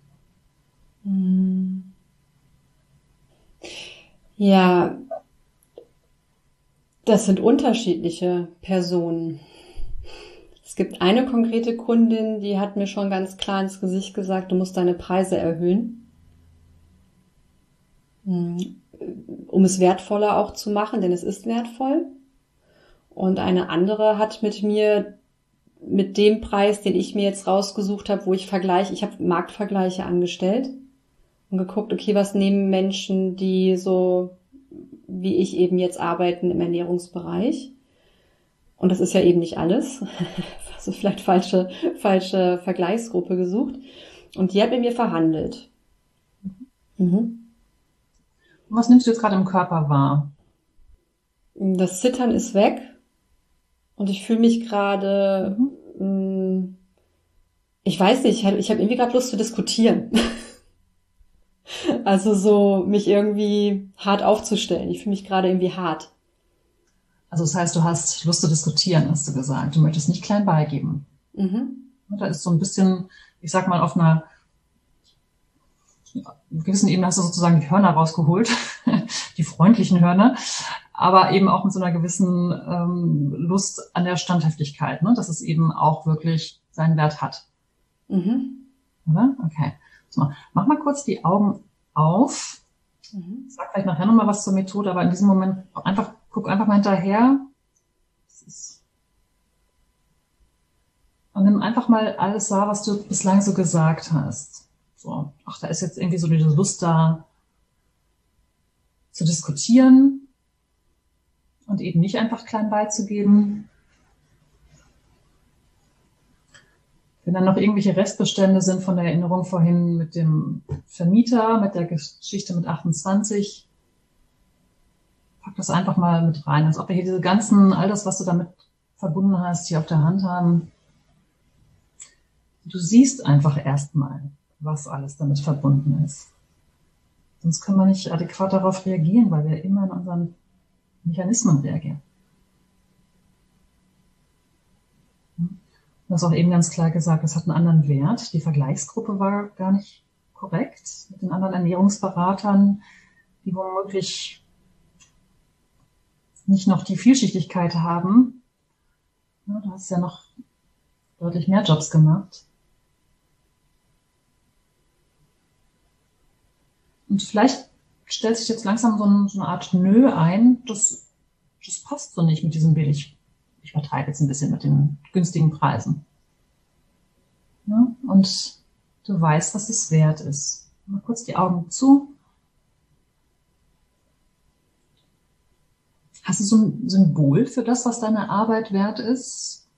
Bild? Ja, das sind unterschiedliche Personen. Es gibt eine konkrete Kundin, die hat mir schon ganz klar ins Gesicht gesagt, du musst deine Preise erhöhen, um es wertvoller auch zu machen, denn es ist wertvoll. Und eine andere hat mit mir, mit dem Preis, den ich mir jetzt rausgesucht habe, wo ich habe Marktvergleiche angestellt und geguckt, okay, was nehmen Menschen, die so wie ich eben jetzt arbeiten im Ernährungsbereich. Und das ist ja eben nicht alles. Also vielleicht falsche Vergleichsgruppe gesucht. Und die hat mit mir verhandelt. Mhm. Was nimmst du jetzt gerade im Körper wahr? Das Zittern ist weg. Und ich fühle mich gerade, ich weiß nicht, ich habe irgendwie gerade Lust zu diskutieren. Also so mich irgendwie hart aufzustellen. Ich fühle mich gerade irgendwie hart. Also das heißt, du hast Lust zu diskutieren, hast du gesagt. Du möchtest nicht klein beigeben. Da ist so ein bisschen, ich sag mal, auf einer gewissen Ebene hast du sozusagen die Hörner rausgeholt, die freundlichen Hörner, aber eben auch mit so einer gewissen Lust an der Standhaftigkeit, ne? Dass es eben auch wirklich seinen Wert hat. Oder? Okay. So, mach mal kurz die Augen auf. Sag vielleicht nachher nochmal was zur Methode, aber in diesem Moment guck einfach mal hinterher. Und nimm einfach mal alles wahr, was du bislang so gesagt hast. So, ach, da ist jetzt irgendwie so diese Lust da, zu diskutieren und eben nicht einfach klein beizugeben. Wenn dann noch irgendwelche Restbestände sind von der Erinnerung vorhin mit dem Vermieter, mit der Geschichte mit 28, pack das einfach mal mit rein, als ob wir hier all das, was du damit verbunden hast, hier auf der Hand haben. Du siehst einfach erstmal, was alles damit verbunden ist. Sonst können wir nicht adäquat darauf reagieren, weil wir immer in unseren Mechanismen reagieren. Du hast auch eben ganz klar gesagt, es hat einen anderen Wert. Die Vergleichsgruppe war gar nicht korrekt mit den anderen Ernährungsberatern, die womöglich nicht noch die Vielschichtigkeit haben. Ja, du hast ja noch deutlich mehr Jobs gemacht. Und vielleicht stellt sich jetzt langsam so eine Art Nö ein, das passt so nicht mit diesem billig. Ich übertreibe jetzt ein bisschen mit den günstigen Preisen. Ja, und du weißt, was es wert ist. Mal kurz die Augen zu. Hast du so ein Symbol für das, was deine Arbeit wert ist?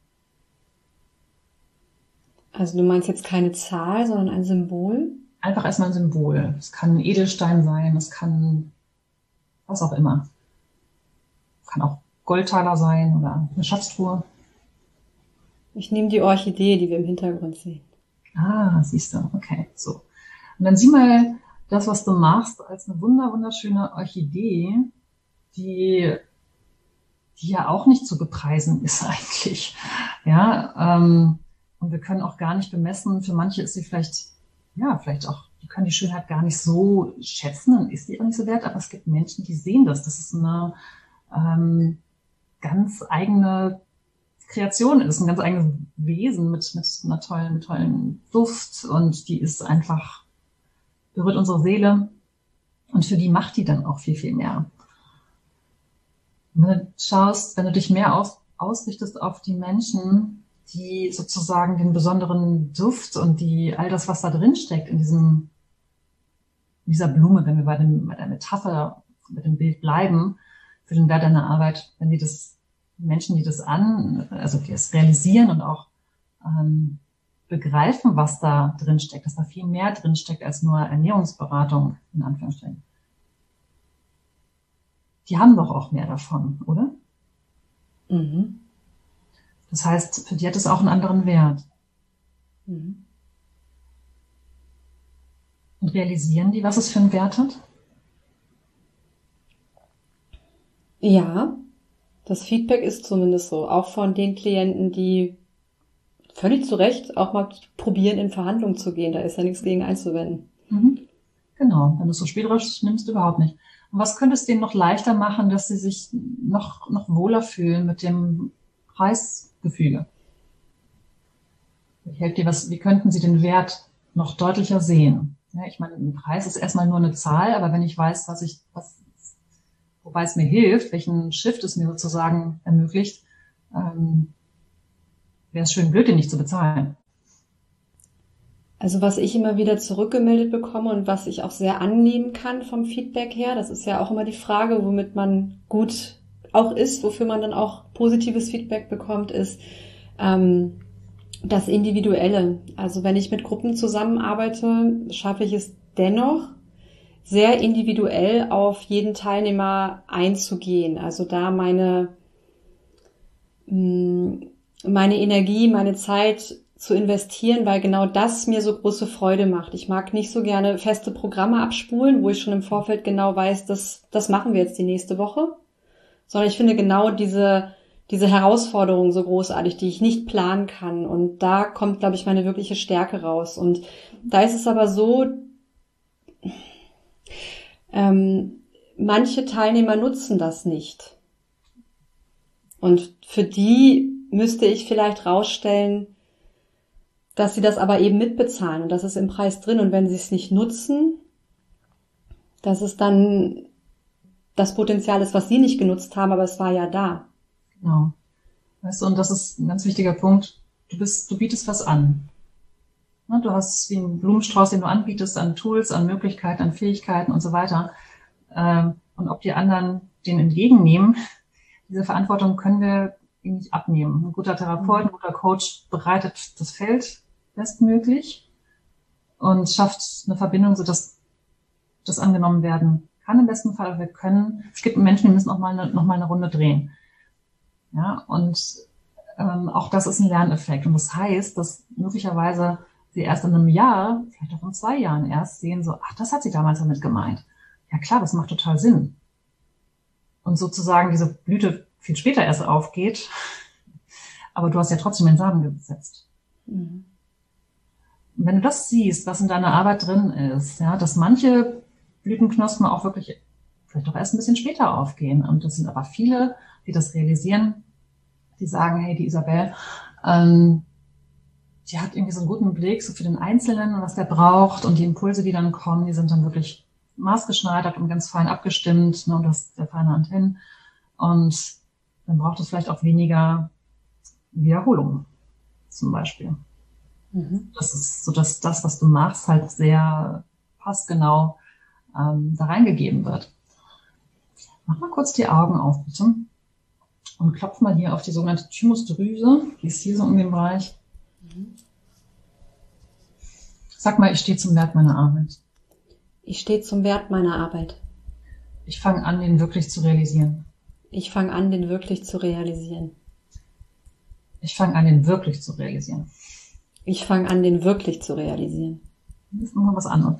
Also du meinst jetzt keine Zahl, sondern ein Symbol? Einfach erstmal ein Symbol. Es kann ein Edelstein sein, es kann was auch immer. Kann auch Goldtaler sein oder eine Schatztruhe. Ich nehme die Orchidee, die wir im Hintergrund sehen. Ah, siehst du, okay, so. Und dann sieh mal das, was du machst, als eine wunderschöne Orchidee, die ja auch nicht zu bepreisen ist eigentlich. Ja, und wir können auch gar nicht bemessen, für manche ist sie vielleicht auch, die können die Schönheit gar nicht so schätzen, dann ist die auch nicht so wert, aber es gibt Menschen, die sehen das. Das ist eine ganz eigene Kreation ist, ein ganz eigenes Wesen mit einer tollen Duft und die ist einfach, berührt unsere Seele und für die macht die dann auch viel mehr. Wenn du schaust, wenn du dich mehr ausrichtest auf die Menschen, die sozusagen den besonderen Duft und all das, was da drin steckt in dieser Blume, wenn wir bei der Metapher mit dem Bild bleiben, für den Wert deiner Arbeit, wenn die Menschen, die das realisieren und auch begreifen, was da drin steckt, dass da viel mehr drin steckt als nur Ernährungsberatung, in Anführungsstrichen. Die haben doch auch mehr davon, oder? Das heißt, für die hat es auch einen anderen Wert. Und realisieren die, was es für einen Wert hat? Ja, das Feedback ist zumindest so. Auch von den Klienten, die völlig zu Recht auch mal probieren, in Verhandlungen zu gehen. Da ist ja nichts gegen einzuwenden. Genau, wenn du es so spielerisch nimmst, überhaupt nicht. Und was könnte es denen noch leichter machen, dass sie sich noch wohler fühlen mit dem Preisgefüge? Wie könnten sie den Wert noch deutlicher sehen? Ja, ich meine, ein Preis ist erstmal nur eine Zahl, aber wenn ich weiß, wobei es mir hilft, welchen Shift es mir sozusagen ermöglicht, wäre es schön blöd, den nicht zu bezahlen. Also was ich immer wieder zurückgemeldet bekomme und was ich auch sehr annehmen kann vom Feedback her, das ist ja auch immer die Frage, womit man gut auch ist, wofür man dann auch positives Feedback bekommt, ist das Individuelle. Also wenn ich mit Gruppen zusammenarbeite, schaffe ich es dennoch, sehr individuell auf jeden Teilnehmer einzugehen. Also da meine Energie, meine Zeit zu investieren, weil genau das mir so große Freude macht. Ich mag nicht so gerne feste Programme abspulen, wo ich schon im Vorfeld genau weiß, das machen wir jetzt die nächste Woche, sondern ich finde genau diese Herausforderung so großartig, die ich nicht planen kann. Und da kommt, glaube ich, meine wirkliche Stärke raus. Und da ist es aber so, manche Teilnehmer nutzen das nicht. Und für die müsste ich vielleicht rausstellen, dass sie das aber eben mitbezahlen und das ist im Preis drin. Und wenn sie es nicht nutzen, dass es dann das Potenzial ist, was sie nicht genutzt haben, aber es war ja da. Genau. Weißt du, und das ist ein ganz wichtiger Punkt. Du bietest was an. Du hast wie einen Blumenstrauß, den du anbietest an Tools, an Möglichkeiten, an Fähigkeiten und so weiter. Und ob die anderen den entgegennehmen, diese Verantwortung können wir ihnen nicht abnehmen. Ein guter Therapeut, ein guter Coach bereitet das Feld bestmöglich und schafft eine Verbindung, sodass das angenommen werden kann im besten Fall. Aber es gibt Menschen, die müssen noch mal eine Runde drehen. Ja, und auch das ist ein Lerneffekt. Und das heißt, dass möglicherweise sie erst in einem Jahr, vielleicht auch in 2 Jahren erst sehen, so, ach, das hat sie damals damit gemeint. Ja klar, das macht total Sinn. Und sozusagen diese Blüte viel später erst aufgeht, aber du hast ja trotzdem den Samen gesetzt. Und wenn du das siehst, was in deiner Arbeit drin ist, ja, dass manche Blütenknospen auch wirklich vielleicht auch erst ein bisschen später aufgehen. Und das sind aber viele, die das realisieren, die sagen, hey, die Isabel, die hat irgendwie so einen guten Blick so für den Einzelnen und was der braucht und die Impulse, die dann kommen, die sind dann wirklich maßgeschneidert und ganz fein abgestimmt, ne, und das ist der feine Antennen. Und dann braucht es vielleicht auch weniger Wiederholungen, zum Beispiel. Das ist so, dass das, was du machst, halt sehr passgenau da reingegeben wird. Mach mal kurz die Augen auf, bitte. Und klopf mal hier auf die sogenannte Thymusdrüse. Die ist hier so um den Bereich. Sag mal, ich stehe zum Wert meiner Arbeit. Ich stehe zum Wert meiner Arbeit. Ich fange an, den wirklich zu realisieren. Ich fange an, den wirklich zu realisieren. Ich fange an, den wirklich zu realisieren. Ich fange an, den wirklich zu realisieren. Das ist nochmal was anderes.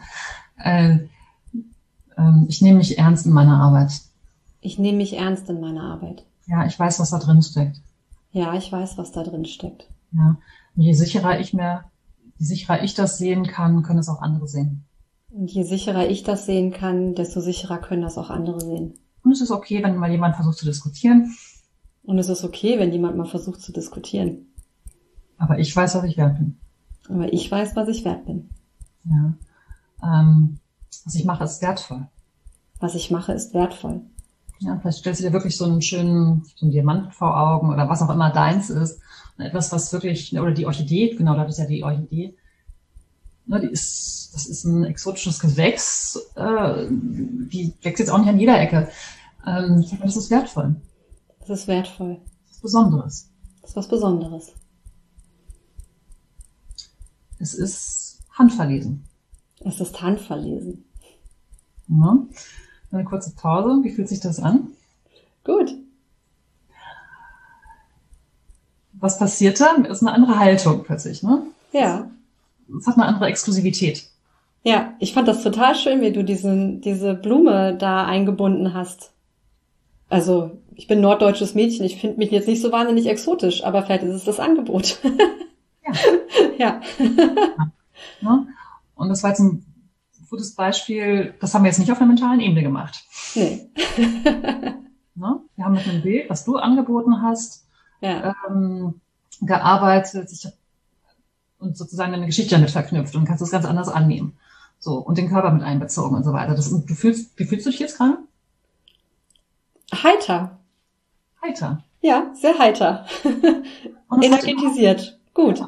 Ich nehme mich ernst in meiner Arbeit. Ich nehme mich ernst in meiner Arbeit. Ja, ich weiß, was da drin steckt. Ja, ich weiß, was da drin steckt. Ja. Und je sicherer ich das sehen kann, können es auch andere sehen. Und je sicherer ich das sehen kann, desto sicherer können das auch andere sehen. Und es ist okay, wenn mal jemand versucht zu diskutieren. Und es ist okay, wenn jemand mal versucht zu diskutieren. Aber ich weiß, was ich wert bin. Aber ich weiß, was ich wert bin. Ja. Was ich mache, ist wertvoll. Was ich mache, ist wertvoll. Ja, vielleicht stellst du dir wirklich so einen Diamant vor Augen oder was auch immer deins ist. Etwas, was wirklich, oder die Orchidee, genau, das ist ja die Orchidee. Das ist ein exotisches Gewächs, die wächst jetzt auch nicht an jeder Ecke. Das ist wertvoll. Das ist wertvoll. Das ist Besonderes. Das ist was Besonderes. Es ist handverlesen. Es ist handverlesen. Ja. Eine kurze Pause. Wie fühlt sich das an? Gut. Was passiert da? Das ist eine andere Haltung plötzlich, ne? Ja. Es hat eine andere Exklusivität. Ja, ich fand das total schön, wie du diese Blume da eingebunden hast. Also, ich bin norddeutsches Mädchen, ich finde mich jetzt nicht so wahnsinnig exotisch, aber vielleicht ist es das Angebot. Ja, Ja. Ne? Und das war jetzt ein gutes Beispiel, das haben wir jetzt nicht auf einer mentalen Ebene gemacht. Nee. Ne? Wir haben mit einem Bild, was du angeboten hast, Ja. gearbeitet. Ich habe und sozusagen eine Geschichte damit verknüpft und kannst das ganz anders annehmen. So, und den Körper mit einbezogen und so weiter. Wie fühlst du dich jetzt gerade? Heiter. Heiter. Ja, sehr heiter. Energetisiert. Gut.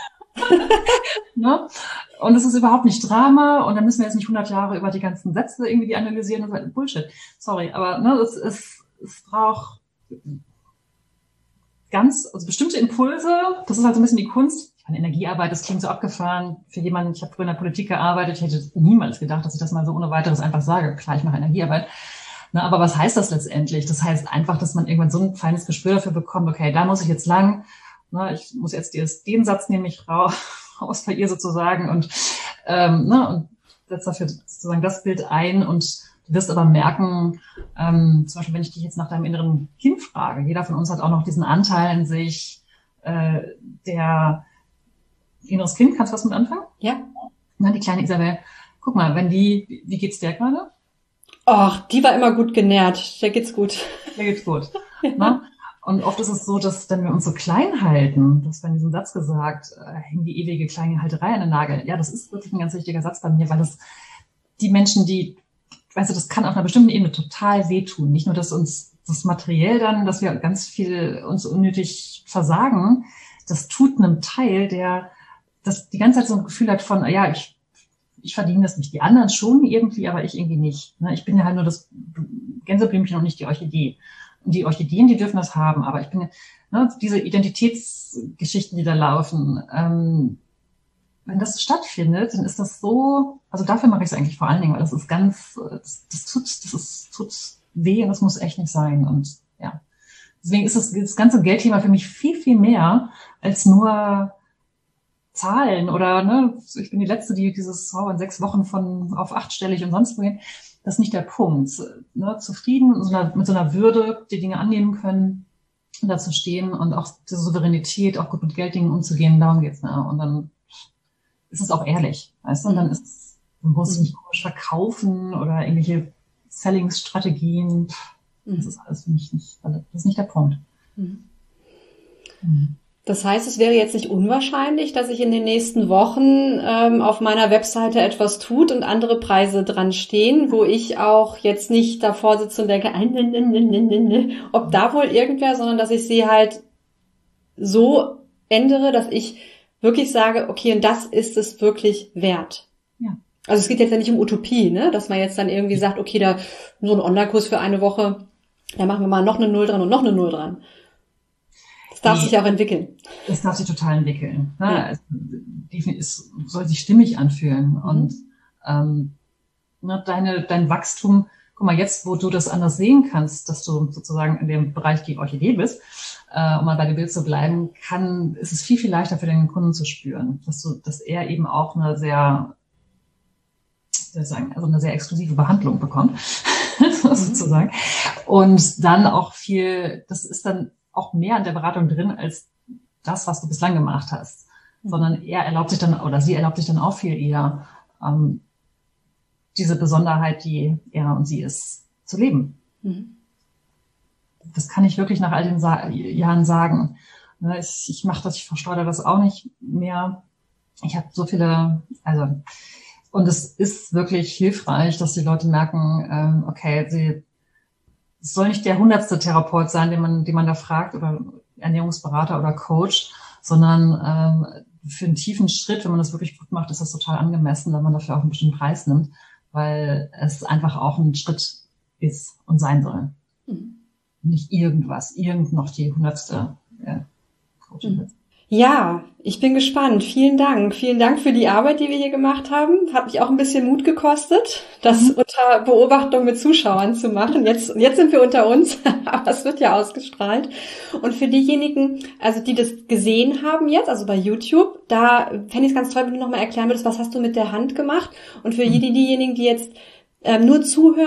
Ne? Und es ist überhaupt nicht Drama und dann müssen wir jetzt nicht 100 Jahre über die ganzen Sätze irgendwie analysieren und so weiter. Bullshit. Sorry, aber ne, es braucht also bestimmte Impulse. Das ist halt so ein bisschen die Kunst. Ich meine, Energiearbeit, das klingt so abgefahren für jemanden. Ich habe früher in der Politik gearbeitet. Ich hätte niemals gedacht, dass ich das mal so ohne weiteres einfach sage. Klar, ich mache Energiearbeit. Na, aber was heißt das letztendlich? Das heißt einfach, dass man irgendwann so ein feines Gespür dafür bekommt, okay, da muss ich jetzt lang. Na, ich muss jetzt den Satz nehme ich raus bei ihr sozusagen und setze dafür sozusagen das Bild ein und du wirst aber merken, zum Beispiel, wenn ich dich jetzt nach deinem inneren Kind frage, jeder von uns hat auch noch diesen Anteil in sich, der inneres Kind, kannst du was mit anfangen? Ja. Na, die kleine Isabel, guck mal, wie geht's der gerade? Ach, die war immer gut genährt. Der geht's gut. Der geht's gut. Ja. Und oft ist es so, dass wenn wir uns so klein halten, das war in diesem Satz gesagt, hängen die ewige kleine Halterei an den Nagel. Ja, das ist wirklich ein ganz wichtiger Satz bei mir, weil das die Menschen, weißt du, das kann auf einer bestimmten Ebene total wehtun. Nicht nur, dass uns das materiell dann, dass wir ganz viel uns unnötig versagen, das tut einem Teil, der das die ganze Zeit so ein Gefühl hat von, ja, ich verdiene das nicht. Die anderen schon irgendwie, aber ich irgendwie nicht. Ich bin ja halt nur das Gänseblümchen und nicht die Orchidee. Und die Orchideen, die dürfen das haben, aber ich bin, diese Identitätsgeschichten, die da laufen, wenn das stattfindet, dann ist das so, also dafür mache ich es eigentlich vor allen Dingen, weil das ist das tut weh und das muss echt nicht sein. Und ja, deswegen ist das ganze Geldthema für mich viel, viel mehr als nur Zahlen oder, ich bin die Letzte, die dieses in 6 Wochen auf 8-stellig und sonst wohin. Das ist nicht der Punkt. Zufrieden mit so einer Würde, die Dinge annehmen können, dazu stehen und auch diese Souveränität, auch gut mit Gelddingen umzugehen, darum geht's. Und dann ist es auch ehrlich, weißt du? Und dann muss es nicht komisch verkaufen oder irgendwelche Selling-Strategien. Das ist alles für mich nicht, das ist nicht der Punkt. Das heißt, es wäre jetzt nicht unwahrscheinlich, dass sich in den nächsten Wochen auf meiner Webseite etwas tut und andere Preise dran stehen, wo ich auch jetzt nicht davor sitze und denke, ob da wohl irgendwer, sondern dass ich sie halt so ändere, dass ich wirklich sage, okay, und das ist es wirklich wert. Ja. Also es geht jetzt ja nicht um Utopie, ne, dass man jetzt dann irgendwie sagt, okay, da so ein Online-Kurs für eine Woche, da machen wir mal noch eine 0 dran und noch eine 0 dran. Das darf sich auch entwickeln. Es darf sich total entwickeln. Ja. Es soll sich stimmig anfühlen. Und dein Wachstum, guck mal, jetzt, wo du das anders sehen kannst, dass du sozusagen in dem Bereich die Orchidee bist, um mal bei dem Bild zu bleiben, ist es viel, viel leichter für den Kunden zu spüren, dass er eben auch eine sehr exklusive Behandlung bekommt, sozusagen. Und dann auch das ist dann auch mehr an der Beratung drin als das, was du bislang gemacht hast, sondern sie erlaubt sich dann auch viel eher, diese Besonderheit, die er und sie ist, zu leben. Das kann ich wirklich nach all den Jahren sagen. Ich mache das, ich versteuere das auch nicht mehr. Ich habe so viele, und es ist wirklich hilfreich, dass die Leute merken, okay, es soll nicht der 100. Therapeut sein, den man da fragt, oder Ernährungsberater oder Coach, sondern für einen tiefen Schritt, wenn man das wirklich gut macht, ist das total angemessen, wenn man dafür auch einen bestimmten Preis nimmt, weil es einfach auch ein Schritt ist und sein soll. Nicht noch die 100. Coaching. Ja, ich bin gespannt. Vielen Dank. Vielen Dank für die Arbeit, die wir hier gemacht haben. Hat mich auch ein bisschen Mut gekostet, das unter Beobachtung mit Zuschauern zu machen. Jetzt sind wir unter uns, aber es wird ja ausgestrahlt. Und für diejenigen, also die das gesehen haben jetzt, also bei YouTube, da fände ich es ganz toll, wenn du nochmal erklären würdest, was hast du mit der Hand gemacht? Und für diejenigen, die jetzt nur zuhören,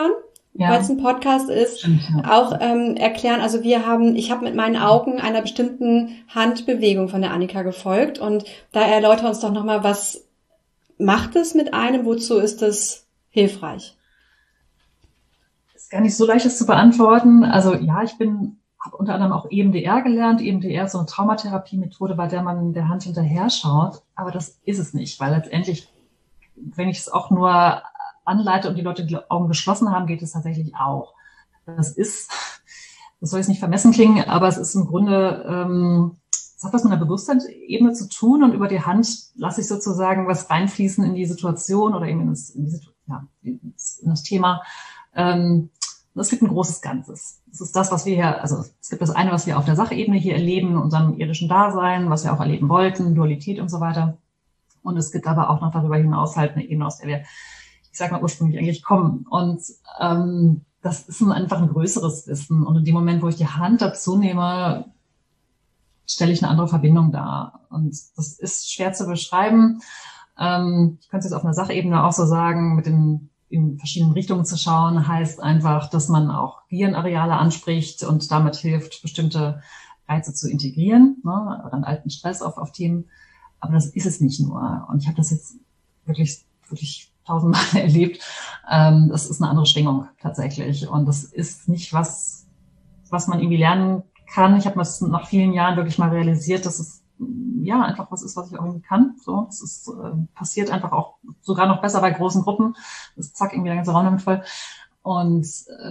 weil es ein Podcast ist, auch erklären. Also ich habe mit meinen Augen einer bestimmten Handbewegung von der Annika gefolgt und da erläutert uns doch nochmal, was macht es mit einem, wozu ist es hilfreich? Ist gar nicht so leicht, das zu beantworten. Also ja, habe unter anderem auch EMDR gelernt. EMDR ist so eine Traumatherapie-Methode, bei der man der Hand hinterher schaut. Aber das ist es nicht, weil letztendlich, wenn ich es auch nur anleite und die Leute die Augen geschlossen haben, geht es tatsächlich auch. Das soll jetzt nicht vermessen klingen, aber es ist im Grunde, es hat was mit einer Bewusstseinsebene zu tun und über die Hand lasse ich sozusagen was reinfließen in die Situation oder eben in das Thema. Es gibt ein großes Ganzes. Das ist das, was wir hier, also es gibt das eine, was wir auf der Sachebene hier erleben, in unserem irdischen Dasein, was wir auch erleben wollten, Dualität und so weiter. Und es gibt aber auch noch darüber hinaus halt eine Ebene, aus der wir, ich sag mal, ursprünglich eigentlich kommen. Und das ist einfach ein größeres Wissen. Und in dem Moment, wo ich die Hand dazu nehme, stelle ich eine andere Verbindung dar. Und das ist schwer zu beschreiben. Ich könnte es jetzt auf einer Sachebene auch so sagen, in verschiedenen Richtungen zu schauen, heißt einfach, dass man auch Gehirnareale anspricht und damit hilft, bestimmte Reize zu integrieren, ne, oder einen alten Stress auf Themen. Aber das ist es nicht nur. Und ich habe das jetzt wirklich 1000-mal erlebt. Das ist eine andere Schwingung tatsächlich. Und das ist nicht was man irgendwie lernen kann. Ich habe das nach vielen Jahren wirklich mal realisiert, dass es ja einfach was ist, was ich auch irgendwie kann. So, es ist passiert einfach auch sogar noch besser bei großen Gruppen. Das ist zack irgendwie der ganze Raum damit voll. Und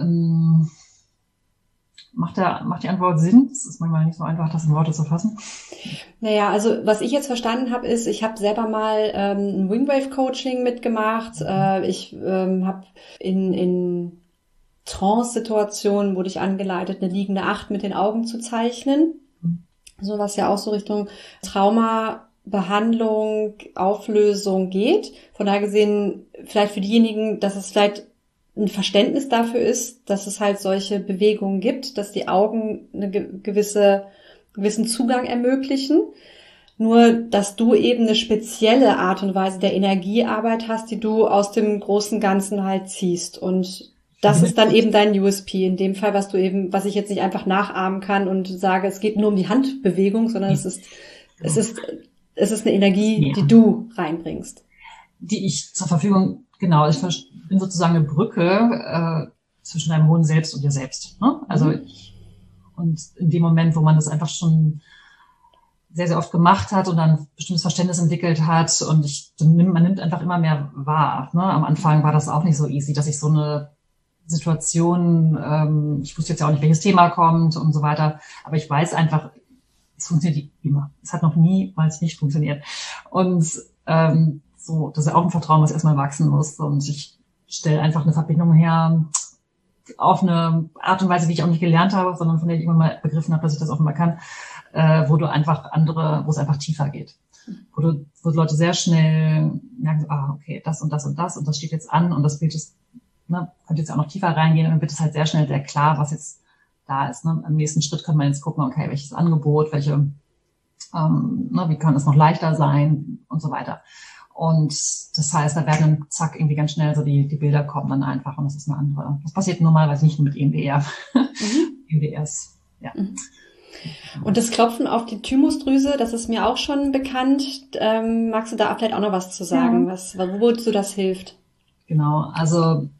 macht die Antwort Sinn? Es ist manchmal nicht so einfach, das in Worte zu fassen. Naja, also was ich jetzt verstanden habe, ist, ich habe selber mal ein Wingwave-Coaching mitgemacht. Ich habe in Trance-Situationen wurde ich angeleitet, eine liegende Acht mit den Augen zu zeichnen. So was ja auch so Richtung Traumabehandlung, Auflösung geht. Von daher gesehen, vielleicht für diejenigen, dass es vielleicht ein Verständnis dafür ist, dass es halt solche Bewegungen gibt, dass die Augen eine gewissen Zugang ermöglichen. Nur, dass du eben eine spezielle Art und Weise der Energiearbeit hast, die du aus dem großen Ganzen halt ziehst. Und das ist dann eben dein USP in dem Fall, was ich jetzt nicht einfach nachahmen kann und sage, es geht nur um die Handbewegung, sondern es ist eine Energie, die du reinbringst. Die ich zur Verfügung, genau, ich bin sozusagen eine Brücke zwischen deinem hohen Selbst und dir selbst. Ne? Also und in dem Moment, wo man das einfach schon sehr, sehr oft gemacht hat und dann ein bestimmtes Verständnis entwickelt hat und man nimmt einfach immer mehr wahr. Ne? Am Anfang war das auch nicht so easy, dass ich so eine Situation, ich wusste jetzt ja auch nicht, welches Thema kommt und so weiter, aber ich weiß einfach, es funktioniert immer. Es hat noch niemals nicht funktioniert. Und so, das ist ja auch ein Vertrauen, was erstmal wachsen muss. Und ich stelle einfach eine Verbindung her auf eine Art und Weise, die ich auch nicht gelernt habe, sondern von der ich immer mal begriffen habe, dass ich das offenbar kann, wo es einfach tiefer geht. Wo Leute sehr schnell merken, okay, das und das und das und das steht jetzt an und das Bild ist, ne, könnte jetzt auch noch tiefer reingehen und dann wird es halt sehr schnell sehr klar, was jetzt da ist. Ne? Im nächsten Schritt kann man jetzt gucken, okay, welches Angebot, wie kann es noch leichter sein und so weiter. Und das heißt, da werden dann zack irgendwie ganz schnell so die Bilder kommen dann einfach und das ist eine andere. Das passiert normalerweise nicht mit EMDR. EMDR ist, ja. Und das Klopfen auf die Thymusdrüse, das ist mir auch schon bekannt. Magst du da vielleicht auch noch was zu sagen, wozu das hilft? Genau, also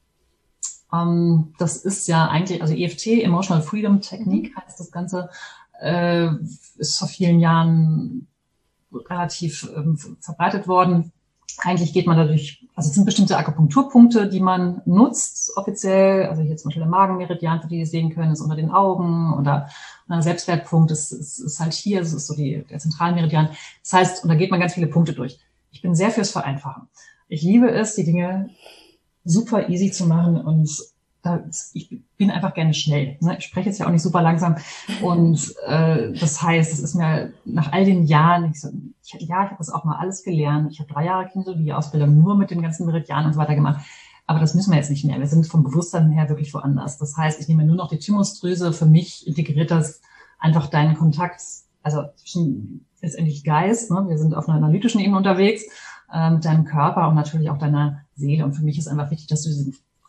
das ist ja eigentlich, also EFT, Emotional Freedom Technique heißt das Ganze, ist vor vielen Jahren relativ verbreitet worden. Eigentlich geht man dadurch, also es sind bestimmte Akupunkturpunkte, die man nutzt offiziell, also hier zum Beispiel der Magenmeridian, für die es sehen können, ist unter den Augen oder ein Selbstwertpunkt ist halt hier, das ist so der Zentralmeridian. Das heißt, und da geht man ganz viele Punkte durch. Ich bin sehr fürs Vereinfachen. Ich liebe es, die Dinge super easy zu machen und ich bin einfach gerne schnell. Ne? Ich spreche jetzt ja auch nicht super langsam und das heißt, es ist mir nach all den Jahren, ich habe das auch mal alles gelernt. Ich habe 3 Jahre Kinesiologie-Ausbildung nur mit den ganzen Meridianen und so weiter gemacht, aber das müssen wir jetzt nicht mehr. Wir sind vom Bewusstsein her wirklich woanders. Das heißt, ich nehme nur noch die Thymusdrüse. Für mich integriert das einfach deinen Kontakt, also zwischen letztendlich Geist, ne? Wir sind auf einer analytischen Ebene unterwegs, mit deinem Körper und natürlich auch deiner Seele. Und für mich ist einfach wichtig, dass du diesen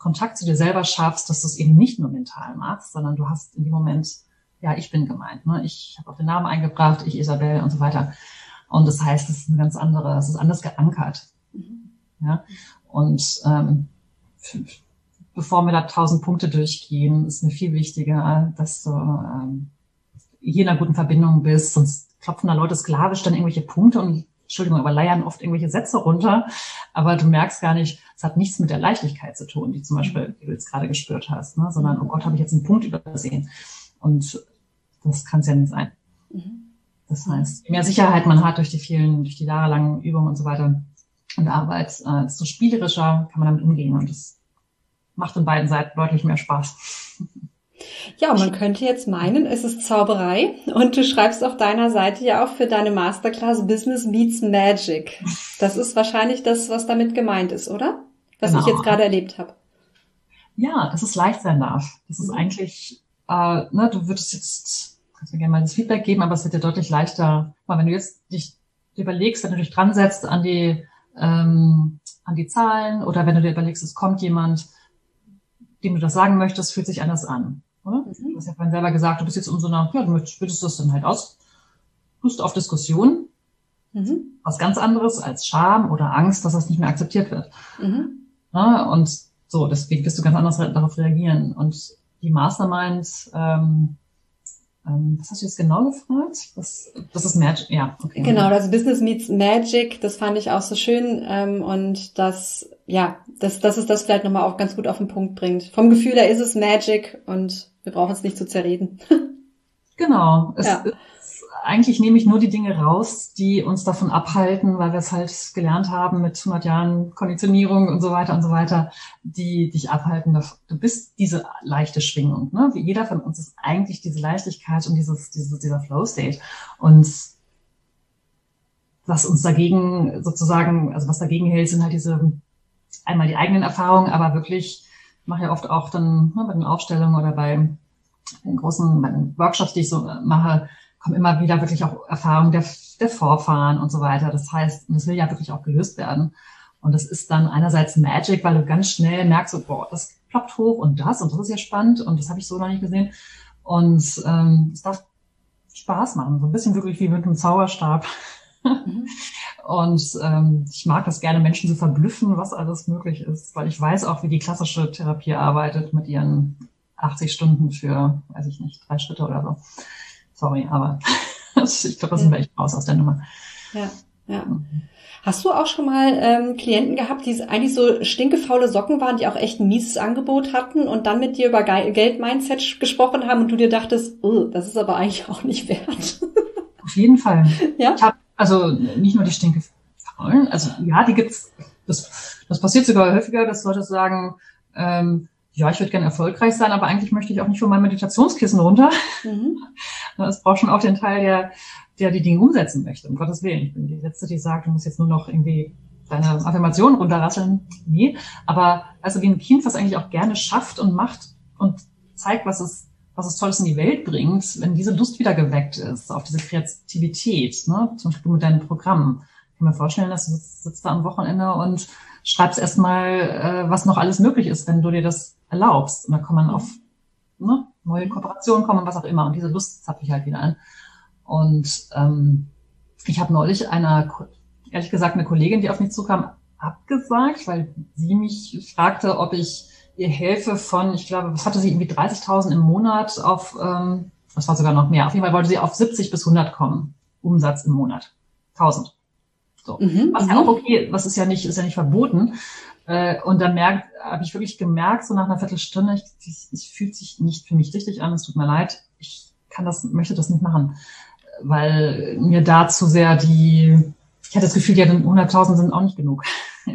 Kontakt zu dir selber schaffst, dass du es eben nicht nur mental machst, sondern du hast in dem Moment, ja, ich bin gemeint, ne? Ich habe auch den Namen eingebracht, ich Isabel und so weiter. Und das heißt, es ist eine ganz andere, es ist anders geankert. Ja? Und bevor wir da 1000 Punkte durchgehen, ist mir viel wichtiger, dass du hier in einer guten Verbindung bist, sonst klopfen da Leute sklavisch dann irgendwelche Punkte und Entschuldigung, aber leiern oft irgendwelche Sätze runter, aber du merkst gar nicht, es hat nichts mit der Leichtigkeit zu tun, die zum Beispiel, die du jetzt gerade gespürt hast, ne? Sondern, oh Gott, habe ich jetzt einen Punkt übersehen. Und das kann es ja nicht sein. Das heißt, je mehr Sicherheit man hat durch die jahrelangen Übungen und so weiter und Arbeit, desto spielerischer kann man damit umgehen und das macht in beiden Seiten deutlich mehr Spaß. Ja, man könnte jetzt meinen, es ist Zauberei und du schreibst auf deiner Seite ja auch für deine Masterclass Business Meets Magic. Das ist wahrscheinlich das, was damit gemeint ist, oder? Was ich jetzt gerade erlebt habe. Ja, dass es leicht sein darf. Das ist eigentlich, du würdest jetzt, kannst mir gerne mal das Feedback geben, aber es wird dir deutlich leichter, weil wenn du jetzt dich überlegst, wenn du dich dran setzt an die Zahlen oder wenn du dir überlegst, es kommt jemand, dem du das sagen möchtest, fühlt sich anders an. Oder? Du hast ja vorhin selber gesagt, du bist jetzt du würdest das dann halt aus, Lust auf Diskussion, was ganz anderes als Scham oder Angst, dass das nicht mehr akzeptiert wird. Ja, und so, deswegen wirst du ganz anders darauf reagieren. Und die Mastermind, was hast du jetzt genau gefragt? Das ist Magic, ja. Okay. Genau, das Business Meets Magic, das fand ich auch so schön und dass es das vielleicht nochmal auch ganz gut auf den Punkt bringt. Vom Gefühl her ist es Magic und wir brauchen es nicht zu zerreden. Genau. Eigentlich nehme ich nur die Dinge raus, die uns davon abhalten, weil wir es halt gelernt haben mit 100 Jahren Konditionierung und so weiter, die dich abhalten. Du bist diese leichte Schwingung, ne? Wie jeder von uns ist eigentlich diese Leichtigkeit und dieser Flow-State. Und was uns dagegen sozusagen, also was dagegen hält, sind halt einmal die eigenen Erfahrungen, aber wirklich, ich mache ja oft auch dann bei den Aufstellungen oder bei den Workshops, die ich so mache, kommen immer wieder wirklich auch Erfahrungen der Vorfahren und so weiter. Das heißt, das will ja wirklich auch gelöst werden. Und das ist dann einerseits Magic, weil du ganz schnell merkst, so, boah, das ploppt hoch und das ist ja spannend und das habe ich so noch nicht gesehen. Und es darf Spaß machen, so ein bisschen wirklich wie mit einem Zauberstab. Und ich mag das gerne, Menschen zu verblüffen, was alles möglich ist, weil ich weiß auch, wie die klassische Therapie arbeitet mit ihren 80 Stunden für, weiß ich nicht, 3 Schritte oder so. Sorry, aber ich glaube, da sind wir echt raus aus der Nummer. Ja. Hast du auch schon mal Klienten gehabt, die eigentlich so stinkefaule Socken waren, die auch echt ein mieses Angebot hatten und dann mit dir über Geld-Mindset gesprochen haben und du dir dachtest, oh, das ist aber eigentlich auch nicht wert? Auf jeden Fall. Ja? Ich habe also nicht nur die stinkefaulen, also ja, die gibt's. Das passiert sogar häufiger, dass Leute sagen, ja, ich würde gerne erfolgreich sein, aber eigentlich möchte ich auch nicht von meinem Meditationskissen runter. Es braucht schon auch den Teil, der die Dinge umsetzen möchte, um Gottes Willen. Ich bin die Letzte, die sagt, du musst jetzt nur noch irgendwie deine Affirmationen runterrasseln. Nee, aber also wie ein Kind, was eigentlich auch gerne schafft und macht und zeigt, was es Tolles in die Welt bringt, wenn diese Lust wieder geweckt ist, auf diese Kreativität, ne? Zum Beispiel mit deinen Programmen. Ich kann mir vorstellen, dass du sitzt da am Wochenende und schreibst erstmal, was noch alles möglich ist, wenn du dir das erlaubst. Und dann kann man auf neue Kooperationen kommen, was auch immer. Und diese Lust zapfe ich halt wieder an. Und ich habe neulich ehrlich gesagt, eine Kollegin, die auf mich zukam, abgesagt, weil sie mich fragte, ob ich ihr helfe von, ich glaube, was hatte sie, irgendwie 30.000 im Monat auf, das war sogar noch mehr. Auf jeden Fall wollte sie auf 70 bis 100 kommen, Umsatz im Monat. 1.000. So. Was ja auch okay, was ist ja nicht verboten. Und dann habe ich wirklich gemerkt, so nach einer Viertelstunde, es fühlt sich nicht für mich richtig an, es tut mir leid, ich möchte das nicht machen. Weil mir da zu sehr ich hatte das Gefühl, ja, 100.000 sind auch nicht genug.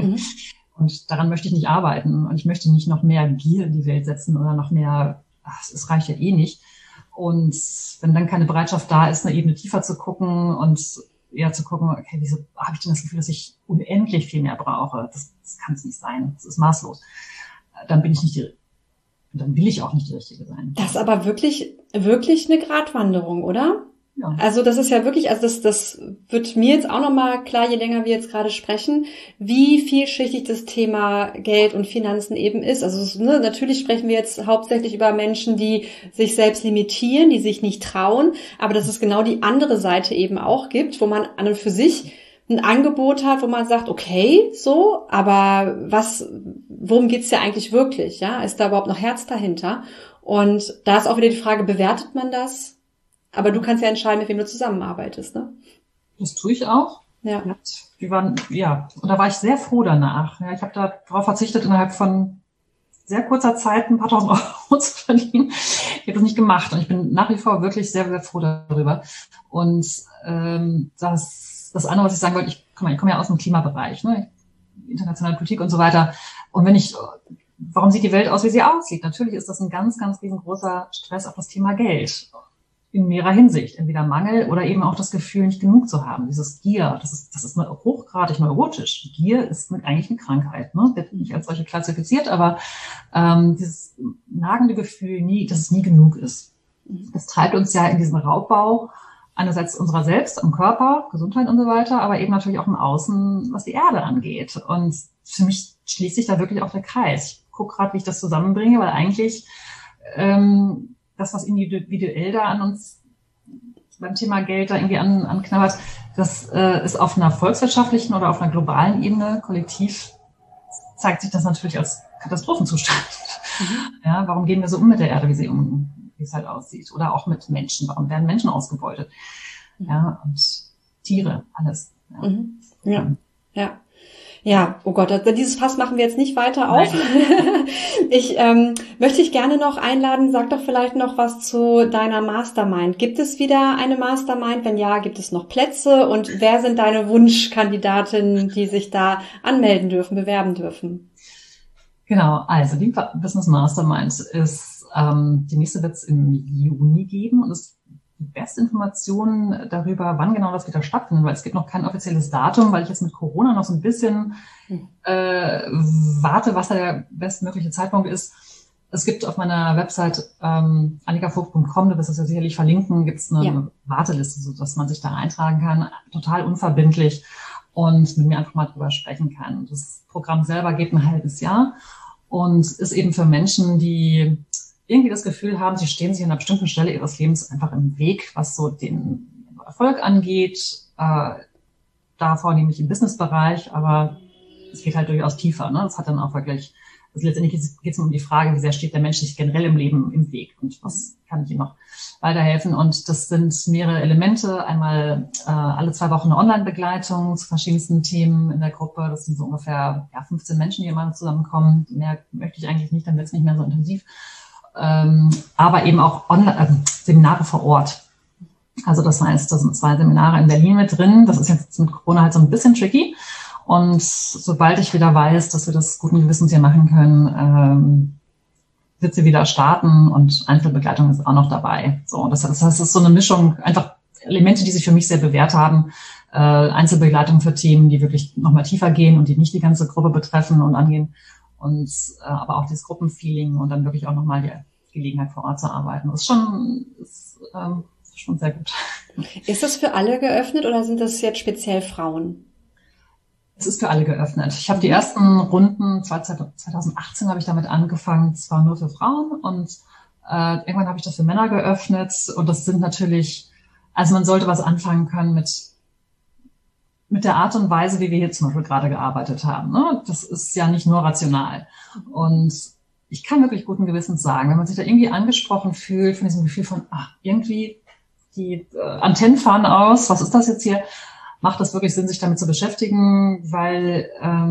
Und daran möchte ich nicht arbeiten. Und ich möchte nicht noch mehr Gier in die Welt setzen oder noch mehr, es reicht ja eh nicht. Und wenn dann keine Bereitschaft da ist, eine Ebene tiefer zu gucken und eher zu gucken, okay, wieso habe ich denn das Gefühl, dass ich unendlich viel mehr brauche? Das kann es nicht sein. Das ist maßlos. Dann will ich auch nicht die Richtige sein. Das ist aber wirklich, wirklich eine Gratwanderung, oder? Ja. Also das ist ja wirklich, also das wird mir jetzt auch nochmal klar, je länger wir jetzt gerade sprechen, wie vielschichtig das Thema Geld und Finanzen eben ist. Also natürlich sprechen wir jetzt hauptsächlich über Menschen, die sich selbst limitieren, die sich nicht trauen, aber dass es genau die andere Seite eben auch gibt, wo man an und für sich ein Angebot hat, wo man sagt, okay, so, aber worum geht's ja eigentlich wirklich? Ja, ist da überhaupt noch Herz dahinter? Und da ist auch wieder die Frage, bewertet man das? Aber du kannst ja entscheiden, mit wem du zusammenarbeitest, ne? Das tue ich auch. Ja. Und da war ich sehr froh danach. Ja, ich habe darauf verzichtet, innerhalb von sehr kurzer Zeit ein paar tausend Euro zu verdienen. Ich habe das nicht gemacht und ich bin nach wie vor wirklich sehr, sehr froh darüber. Und das andere, was ich sagen wollte, ich komme ja aus dem Klimabereich, ne? Internationale Politik und so weiter. Und warum sieht die Welt aus, wie sie aussieht? Natürlich ist das ein ganz, ganz riesengroßer Stress auf das Thema Geld. In mehrerer Hinsicht. Entweder Mangel oder eben auch das Gefühl, nicht genug zu haben. Dieses Gier, das ist hochgradig neurotisch. Gier ist eigentlich eine Krankheit, ne? Wird nicht als solche klassifiziert, aber dieses nagende Gefühl, dass es nie genug ist. Das treibt uns ja in diesen Raubbau einerseits unserer selbst, am Körper, Gesundheit und so weiter, aber eben natürlich auch im Außen, was die Erde angeht. Und für mich schließt sich da wirklich auch der Kreis. Ich gucke gerade, wie ich das zusammenbringe, weil eigentlich das, was individuell da an uns beim Thema Geld da irgendwie anknabbert, das ist auf einer volkswirtschaftlichen oder auf einer globalen Ebene kollektiv, zeigt sich das natürlich als Katastrophenzustand. Ja, warum gehen wir so mit der Erde, wie es halt aussieht? Oder auch mit Menschen. Warum werden Menschen ausgebeutet? Ja, und Tiere, alles. Ja. Ja, oh Gott, dieses Fass machen wir jetzt nicht weiter auf. Ich möchte dich gerne noch einladen, sag doch vielleicht noch was zu deiner Mastermind. Gibt es wieder eine Mastermind? Wenn ja, gibt es noch Plätze? Und wer sind deine Wunschkandidatinnen, die sich da anmelden dürfen, bewerben dürfen? Genau, also die Business Mastermind ist, die nächste wird es im Juni geben und ist die beste Information darüber, wann genau das wieder stattfindet, weil es gibt noch kein offizielles Datum, weil ich jetzt mit Corona noch so ein bisschen warte, was da der bestmögliche Zeitpunkt ist. Es gibt auf meiner Website annikavogt.com, du wirst das ja sicherlich verlinken, gibt es eine Warteliste, sodass man sich da eintragen kann, total unverbindlich und mit mir einfach mal drüber sprechen kann. Das Programm selber geht ein halbes Jahr und ist eben für Menschen, die irgendwie das Gefühl haben, sie stehen sich an einer bestimmten Stelle ihres Lebens einfach im Weg, was so den Erfolg angeht, da vornehmlich im Businessbereich, aber es geht halt durchaus tiefer. Ne? Es hat dann auch wirklich, also letztendlich geht es um die Frage, wie sehr steht der Mensch sich generell im Leben im Weg und was kann ich ihm noch weiterhelfen. Und das sind mehrere Elemente. Einmal alle 2 Wochen eine Online-Begleitung zu verschiedensten Themen in der Gruppe. Das sind so ungefähr 15 Menschen, die immer zusammenkommen. Mehr möchte ich eigentlich nicht, dann wird es nicht mehr so intensiv. Aber eben auch Seminare vor Ort. Also das heißt, da sind 2 Seminare in Berlin mit drin. Das ist jetzt mit Corona halt so ein bisschen tricky. Und sobald ich wieder weiß, dass wir das guten Gewissens hier machen können, wird sie wieder starten und Einzelbegleitung ist auch noch dabei. So, das heißt, es ist so eine Mischung, einfach Elemente, die sich für mich sehr bewährt haben. Einzelbegleitung für Themen, die wirklich nochmal tiefer gehen und die nicht die ganze Gruppe betreffen und angehen. Und aber auch das Gruppenfeeling und dann wirklich auch nochmal die Gelegenheit vor Ort zu arbeiten. Das ist schon sehr gut. Ist das für alle geöffnet oder sind das jetzt speziell Frauen? Es ist für alle geöffnet. Ich habe die ersten Runden, 2018 habe ich damit angefangen, zwar nur für Frauen und irgendwann habe ich das für Männer geöffnet und das sind natürlich, also man sollte was anfangen können mit der Art und Weise, wie wir hier zum Beispiel gerade gearbeitet haben. Ne? Das ist ja nicht nur rational. Und ich kann wirklich guten Gewissens sagen, wenn man sich da irgendwie angesprochen fühlt, von diesem Gefühl von, irgendwie die Antennen fahren aus, was ist das jetzt hier? Macht das wirklich Sinn, sich damit zu beschäftigen, weil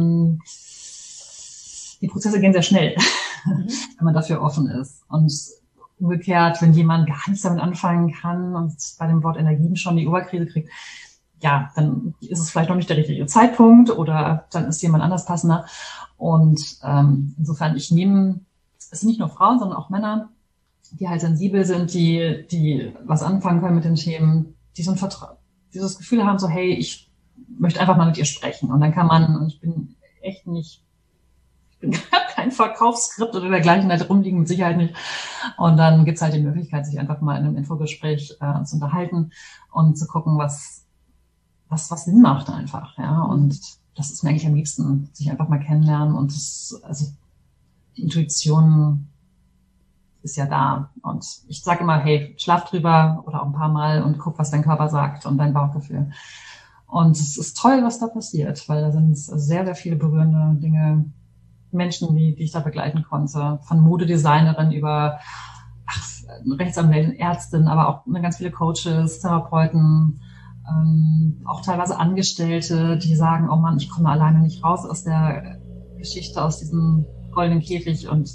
die Prozesse gehen sehr schnell, wenn man dafür offen ist. Und umgekehrt, wenn jemand gar nichts damit anfangen kann und bei dem Wort Energien schon die Oberkrise kriegt, ja, dann ist es vielleicht noch nicht der richtige Zeitpunkt oder dann ist jemand anders passender. Und insofern, es sind nicht nur Frauen, sondern auch Männer, die halt sensibel sind, die was anfangen können mit den Themen, die so dieses Gefühl haben, so, hey, ich möchte einfach mal mit ihr sprechen. Und dann kann man, und ich bin echt nicht Ich habe kein Verkaufsskript oder dergleichen da drum liegen, mit Sicherheit nicht. Und dann gibt's halt die Möglichkeit, sich einfach mal in einem Infogespräch zu unterhalten und zu gucken, was Sinn macht einfach. Ja. Und das ist mir eigentlich am liebsten, sich einfach mal kennenlernen. Und also die Intuition ist ja da. Und ich sage immer, hey, schlaf drüber oder auch ein paar Mal und guck, was dein Körper sagt und dein Bauchgefühl. Und es ist toll, was da passiert, weil da sind sehr, sehr viele berührende Dinge, Menschen, die ich da begleiten konnte. Von Modedesignerin über Rechtsanwältin, Ärztin, aber auch ganz viele Coaches, Therapeuten, auch teilweise Angestellte, die sagen, oh Mann, ich komme alleine nicht raus aus der Geschichte, aus diesem goldenen Käfig. Und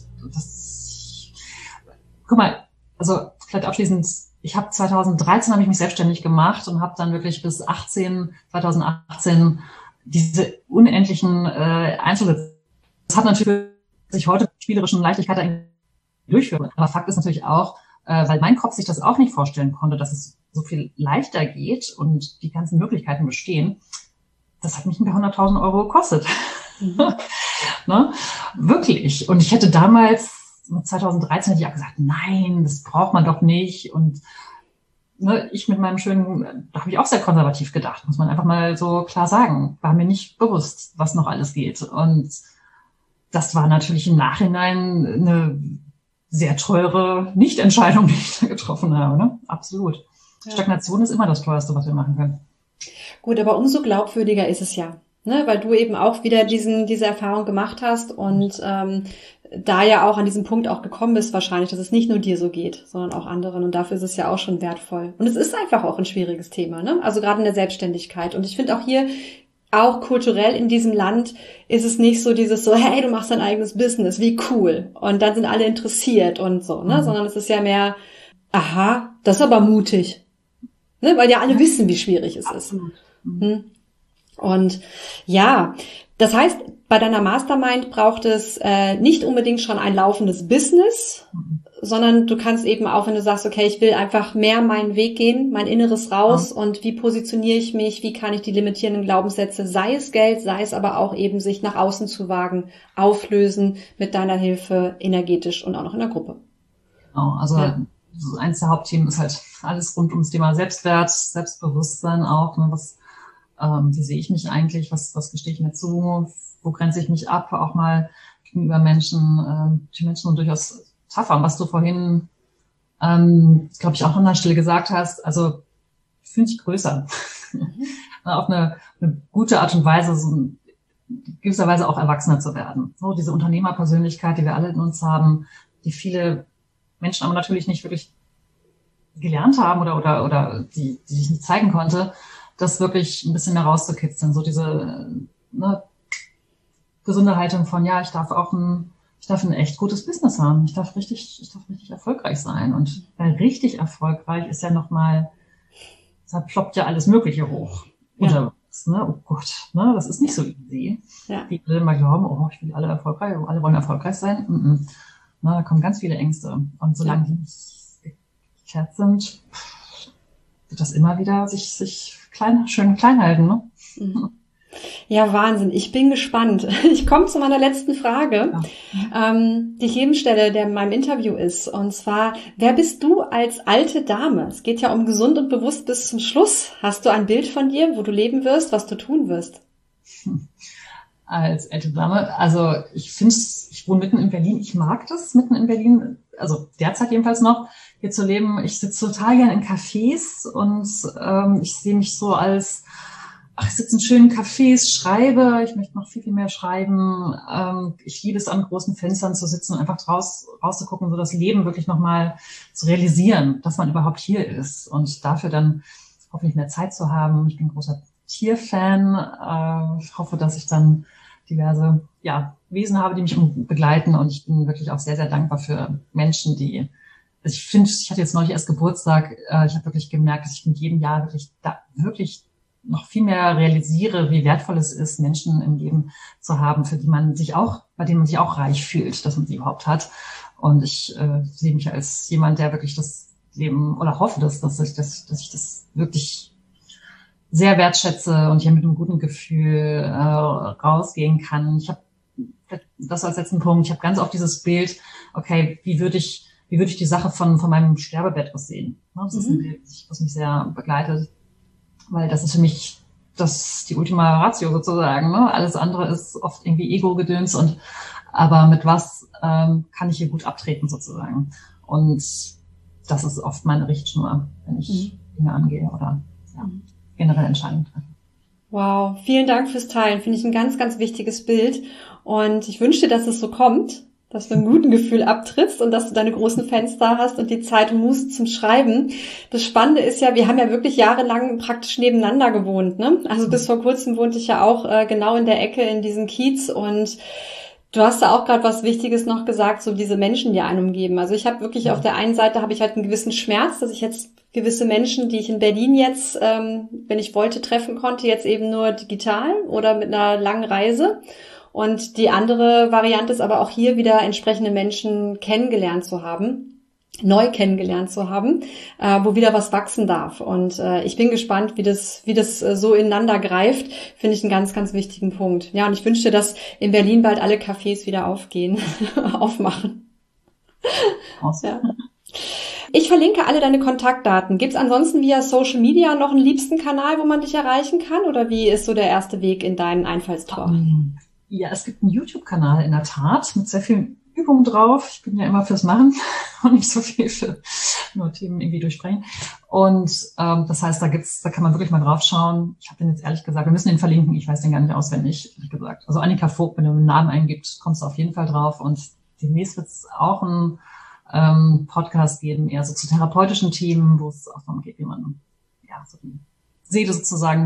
guck mal, also vielleicht abschließend, ich habe 2013 mich selbstständig gemacht und habe dann wirklich bis 2018 diese unendlichen Einzelsätze. Das hat natürlich sich heute mit spielerischen Leichtigkeit durchführen. Aber Fakt ist natürlich auch, weil mein Kopf sich das auch nicht vorstellen konnte, dass es so viel leichter geht und die ganzen Möglichkeiten bestehen. Das hat mich ein paar 100.000 Euro gekostet. Ne? Wirklich. Und ich hätte damals, 2013, hätte ich auch gesagt, nein, das braucht man doch nicht. Und ne, ich mit meinem schönen, da habe ich auch sehr konservativ gedacht, muss man einfach mal so klar sagen. War mir nicht bewusst, was noch alles geht. Und das war natürlich im Nachhinein eine sehr teure Nichtentscheidung, die ich da getroffen habe. Ne? Absolut. Ja. Stagnation ist immer das Teuerste, was wir machen können. Gut, aber umso glaubwürdiger ist es ja, ne? Weil du eben auch wieder diese Erfahrung gemacht hast und da ja auch an diesem Punkt auch gekommen bist wahrscheinlich, dass es nicht nur dir so geht, sondern auch anderen. Und dafür ist es ja auch schon wertvoll. Und es ist einfach auch ein schwieriges Thema, ne? Also gerade in der Selbstständigkeit. Und ich finde auch hier, auch kulturell in diesem Land ist es nicht so dieses so, hey, du machst dein eigenes Business, wie cool. Und dann sind alle interessiert und so, ne? Sondern es ist ja mehr, aha, das ist aber mutig. Ne? Weil ja alle wissen, wie schwierig es ist. Und ja, das heißt, bei deiner Mastermind braucht es nicht unbedingt schon ein laufendes Business, sondern du kannst eben auch, wenn du sagst, okay, ich will einfach mehr meinen Weg gehen, mein Inneres raus und wie positioniere ich mich, wie kann ich die limitierenden Glaubenssätze, sei es Geld, sei es aber auch eben sich nach außen zu wagen, auflösen mit deiner Hilfe energetisch und auch noch in der Gruppe. Genau, also eins der Hauptthemen ist halt alles rund ums Thema Selbstwert, Selbstbewusstsein auch, ne, wie sehe ich mich eigentlich, was gestehe ich mir zu, wo grenze ich mich ab, auch mal gegenüber Menschen, die Menschen sind durchaus tougher. Was du vorhin, glaube ich, auch an der Stelle gesagt hast, also fühlen sich größer. Auf eine gute Art und Weise, so in gewisser Weise auch erwachsener zu werden. So diese Unternehmerpersönlichkeit, die wir alle in uns haben, die viele Menschen aber natürlich nicht wirklich gelernt haben oder die sich nicht zeigen konnte, das wirklich ein bisschen mehr rauszukitzeln. So diese gesunde Haltung von, ja, ich darf ein echt gutes Business haben. Ich darf richtig erfolgreich sein. Und richtig erfolgreich ist ja nochmal, da ploppt ja alles Mögliche hoch. Ja. Ne? Oh Gott, ne? Das ist nicht so easy. Ja. Viele immer glauben, oh, ich will alle erfolgreich, alle wollen erfolgreich sein. Na, da kommen ganz viele Ängste. Und solange die nicht geklärt sind, wird das immer wieder sich schön klein halten. Ne? Ja, Wahnsinn. Ich bin gespannt. Ich komme zu meiner letzten Frage, die ich jedem stelle, der in meinem Interview ist. Und zwar, wer bist du als alte Dame? Es geht ja um gesund und bewusst bis zum Schluss. Hast du ein Bild von dir, wo du leben wirst, was du tun wirst? Als alte Dame, also ich wohne mitten in Berlin. Ich mag das, mitten in Berlin, also derzeit jedenfalls noch, hier zu leben. Ich sitze total gern in Cafés und ich sehe mich so als ich sitze in schönen Cafés, schreibe, ich möchte noch viel, viel mehr schreiben. Ich liebe es, an großen Fenstern zu sitzen und einfach rauszugucken, so das Leben wirklich nochmal zu realisieren, dass man überhaupt hier ist und dafür dann hoffentlich mehr Zeit zu haben. Ich bin ein großer Tierfan. Ich hoffe, dass ich dann diverse Wesen habe, die mich begleiten und ich bin wirklich auch sehr, sehr dankbar für Menschen, ich hatte jetzt neulich erst Geburtstag, ich habe wirklich gemerkt, dass ich mit jedem Jahr wirklich noch viel mehr realisiere, wie wertvoll es ist, Menschen im Leben zu haben, bei denen man sich auch reich fühlt, dass man sie überhaupt hat. Und ich sehe mich als jemand, der wirklich das Leben oder hoffe, dass ich das wirklich sehr wertschätze und hier mit einem guten Gefühl rausgehen kann. Ich habe das als letzten Punkt. Ich habe ganz oft dieses Bild, okay, wie würde ich die Sache von meinem Sterbebett aussehen? Das ist ein Bild, was mich sehr begleitet, weil das ist für mich die Ultima Ratio sozusagen. Ne? Alles andere ist oft irgendwie Ego-Gedöns aber mit was kann ich hier gut abtreten sozusagen? Und das ist oft meine Richtschnur, wenn ich Dinge angehe oder generell Entscheidungen treffe. Wow, vielen Dank fürs Teilen. Finde ich ein ganz, ganz wichtiges Bild. Und ich wünsche dir, dass es so kommt, dass du mit einem guten Gefühl abtrittst und dass du deine großen Fenster hast und die Zeit und Muße zum Schreiben. Das Spannende ist ja, wir haben ja wirklich jahrelang praktisch nebeneinander gewohnt, ne? Also bis vor kurzem wohnte ich ja auch genau in der Ecke in diesem Kiez und du hast da auch gerade was Wichtiges noch gesagt, so diese Menschen, die einen umgeben. Also ich habe wirklich auf der einen Seite habe ich halt einen gewissen Schmerz, dass ich jetzt gewisse Menschen, die ich in Berlin jetzt, wenn ich wollte, treffen konnte, jetzt eben nur digital oder mit einer langen Reise. Und die andere Variante ist aber auch hier wieder entsprechende Menschen kennengelernt zu haben, neu kennengelernt zu haben, wo wieder was wachsen darf. Und ich bin gespannt, wie das so ineinander greift, finde ich einen ganz, ganz wichtigen Punkt. Ja, und ich wünschte, dass in Berlin bald alle Cafés wieder aufmachen. Ja. Ich verlinke alle deine Kontaktdaten. Gibt es ansonsten via Social Media noch einen liebsten Kanal, wo man dich erreichen kann? Oder wie ist so der erste Weg in deinen Einfallstor? Ja, es gibt einen YouTube-Kanal in der Tat mit sehr vielen Übungen drauf. Ich bin ja immer fürs Machen und nicht so viel für nur Themen irgendwie durchsprechen. Und das heißt, da kann man wirklich mal drauf schauen. Ich habe den jetzt ehrlich gesagt, wir müssen den verlinken. Ich weiß den gar nicht auswendig, ehrlich gesagt. Also Annika Vogt, wenn du einen Namen eingibst, kommst du auf jeden Fall drauf. Und demnächst wird es auch einen Podcast geben, eher so zu therapeutischen Themen, wo es auch darum geht, wie man so die Seele sozusagen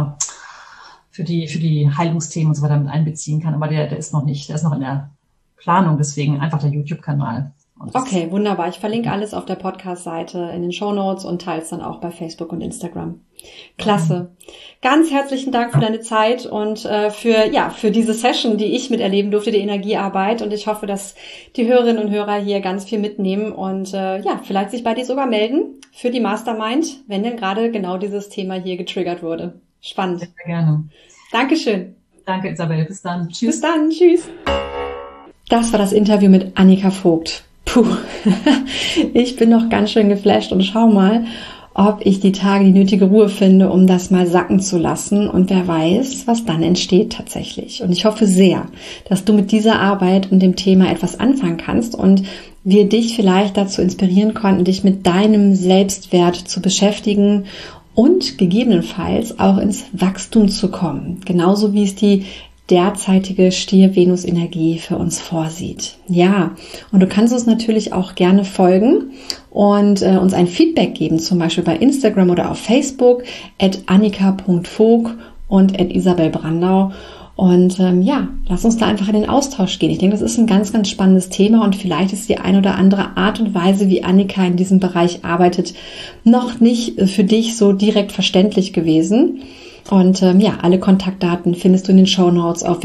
für die Heilungsthemen und so weiter mit einbeziehen kann. Aber der ist noch nicht, der ist noch in der Planung, deswegen einfach der YouTube-Kanal. Okay, wunderbar. Ich verlinke alles auf der Podcast-Seite in den Shownotes und teile es dann auch bei Facebook und Instagram. Klasse. Ganz herzlichen Dank für deine Zeit und für diese Session, die ich miterleben durfte, die Energiearbeit. Und ich hoffe, dass die Hörerinnen und Hörer hier ganz viel mitnehmen und vielleicht sich bei dir sogar melden für die Mastermind, wenn denn gerade genau dieses Thema hier getriggert wurde. Spannend. Sehr gerne. Dankeschön. Danke, Isabel. Bis dann. Tschüss. Bis dann. Tschüss. Das war das Interview mit Annika Vogt. Puh, ich bin noch ganz schön geflasht und schau mal, ob ich die Tage die nötige Ruhe finde, um das mal sacken zu lassen. Und wer weiß, was dann entsteht tatsächlich. Und ich hoffe sehr, dass du mit dieser Arbeit und dem Thema etwas anfangen kannst und wir dich vielleicht dazu inspirieren konnten, dich mit deinem Selbstwert zu beschäftigen und gegebenenfalls auch ins Wachstum zu kommen. Genauso wie es die derzeitige Stier-Venus-Energie für uns vorsieht. Ja, und du kannst uns natürlich auch gerne folgen und uns ein Feedback geben, zum Beispiel bei Instagram oder auf Facebook @annika.vogt und @isabelbrandau. Und lass uns da einfach in den Austausch gehen. Ich denke, das ist ein ganz, ganz spannendes Thema und vielleicht ist die ein oder andere Art und Weise, wie Annika in diesem Bereich arbeitet, noch nicht für dich so direkt verständlich gewesen. Und alle Kontaktdaten findest du in den Shownotes auf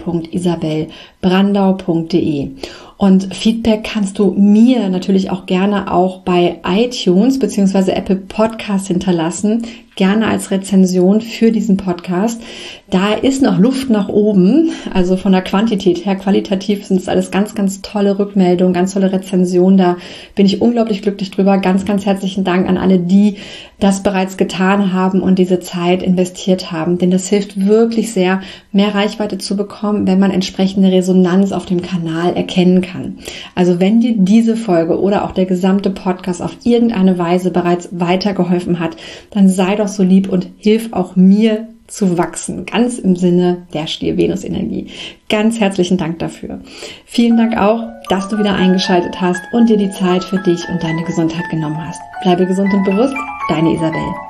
www.isabelbrandau.de. Und Feedback kannst du mir natürlich auch gerne auch bei iTunes bzw. Apple Podcast hinterlassen. Gerne als Rezension für diesen Podcast. Da ist noch Luft nach oben, also von der Quantität her. Qualitativ sind es alles ganz, ganz tolle Rückmeldungen, ganz tolle Rezensionen. Da bin ich unglaublich glücklich drüber. Ganz, ganz herzlichen Dank an alle, die das bereits getan haben und diese Zeit investiert haben. Denn das hilft wirklich sehr, mehr Reichweite zu bekommen, wenn man entsprechende Resonanz auf dem Kanal erkennen kann. Also wenn dir diese Folge oder auch der gesamte Podcast auf irgendeine Weise bereits weitergeholfen hat, dann sei doch so lieb und hilf auch mir zu wachsen, ganz im Sinne der Stier-Venus-Energie. Ganz herzlichen Dank dafür. Vielen Dank auch, dass du wieder eingeschaltet hast und dir die Zeit für dich und deine Gesundheit genommen hast. Bleibe gesund und bewusst, deine Isabel.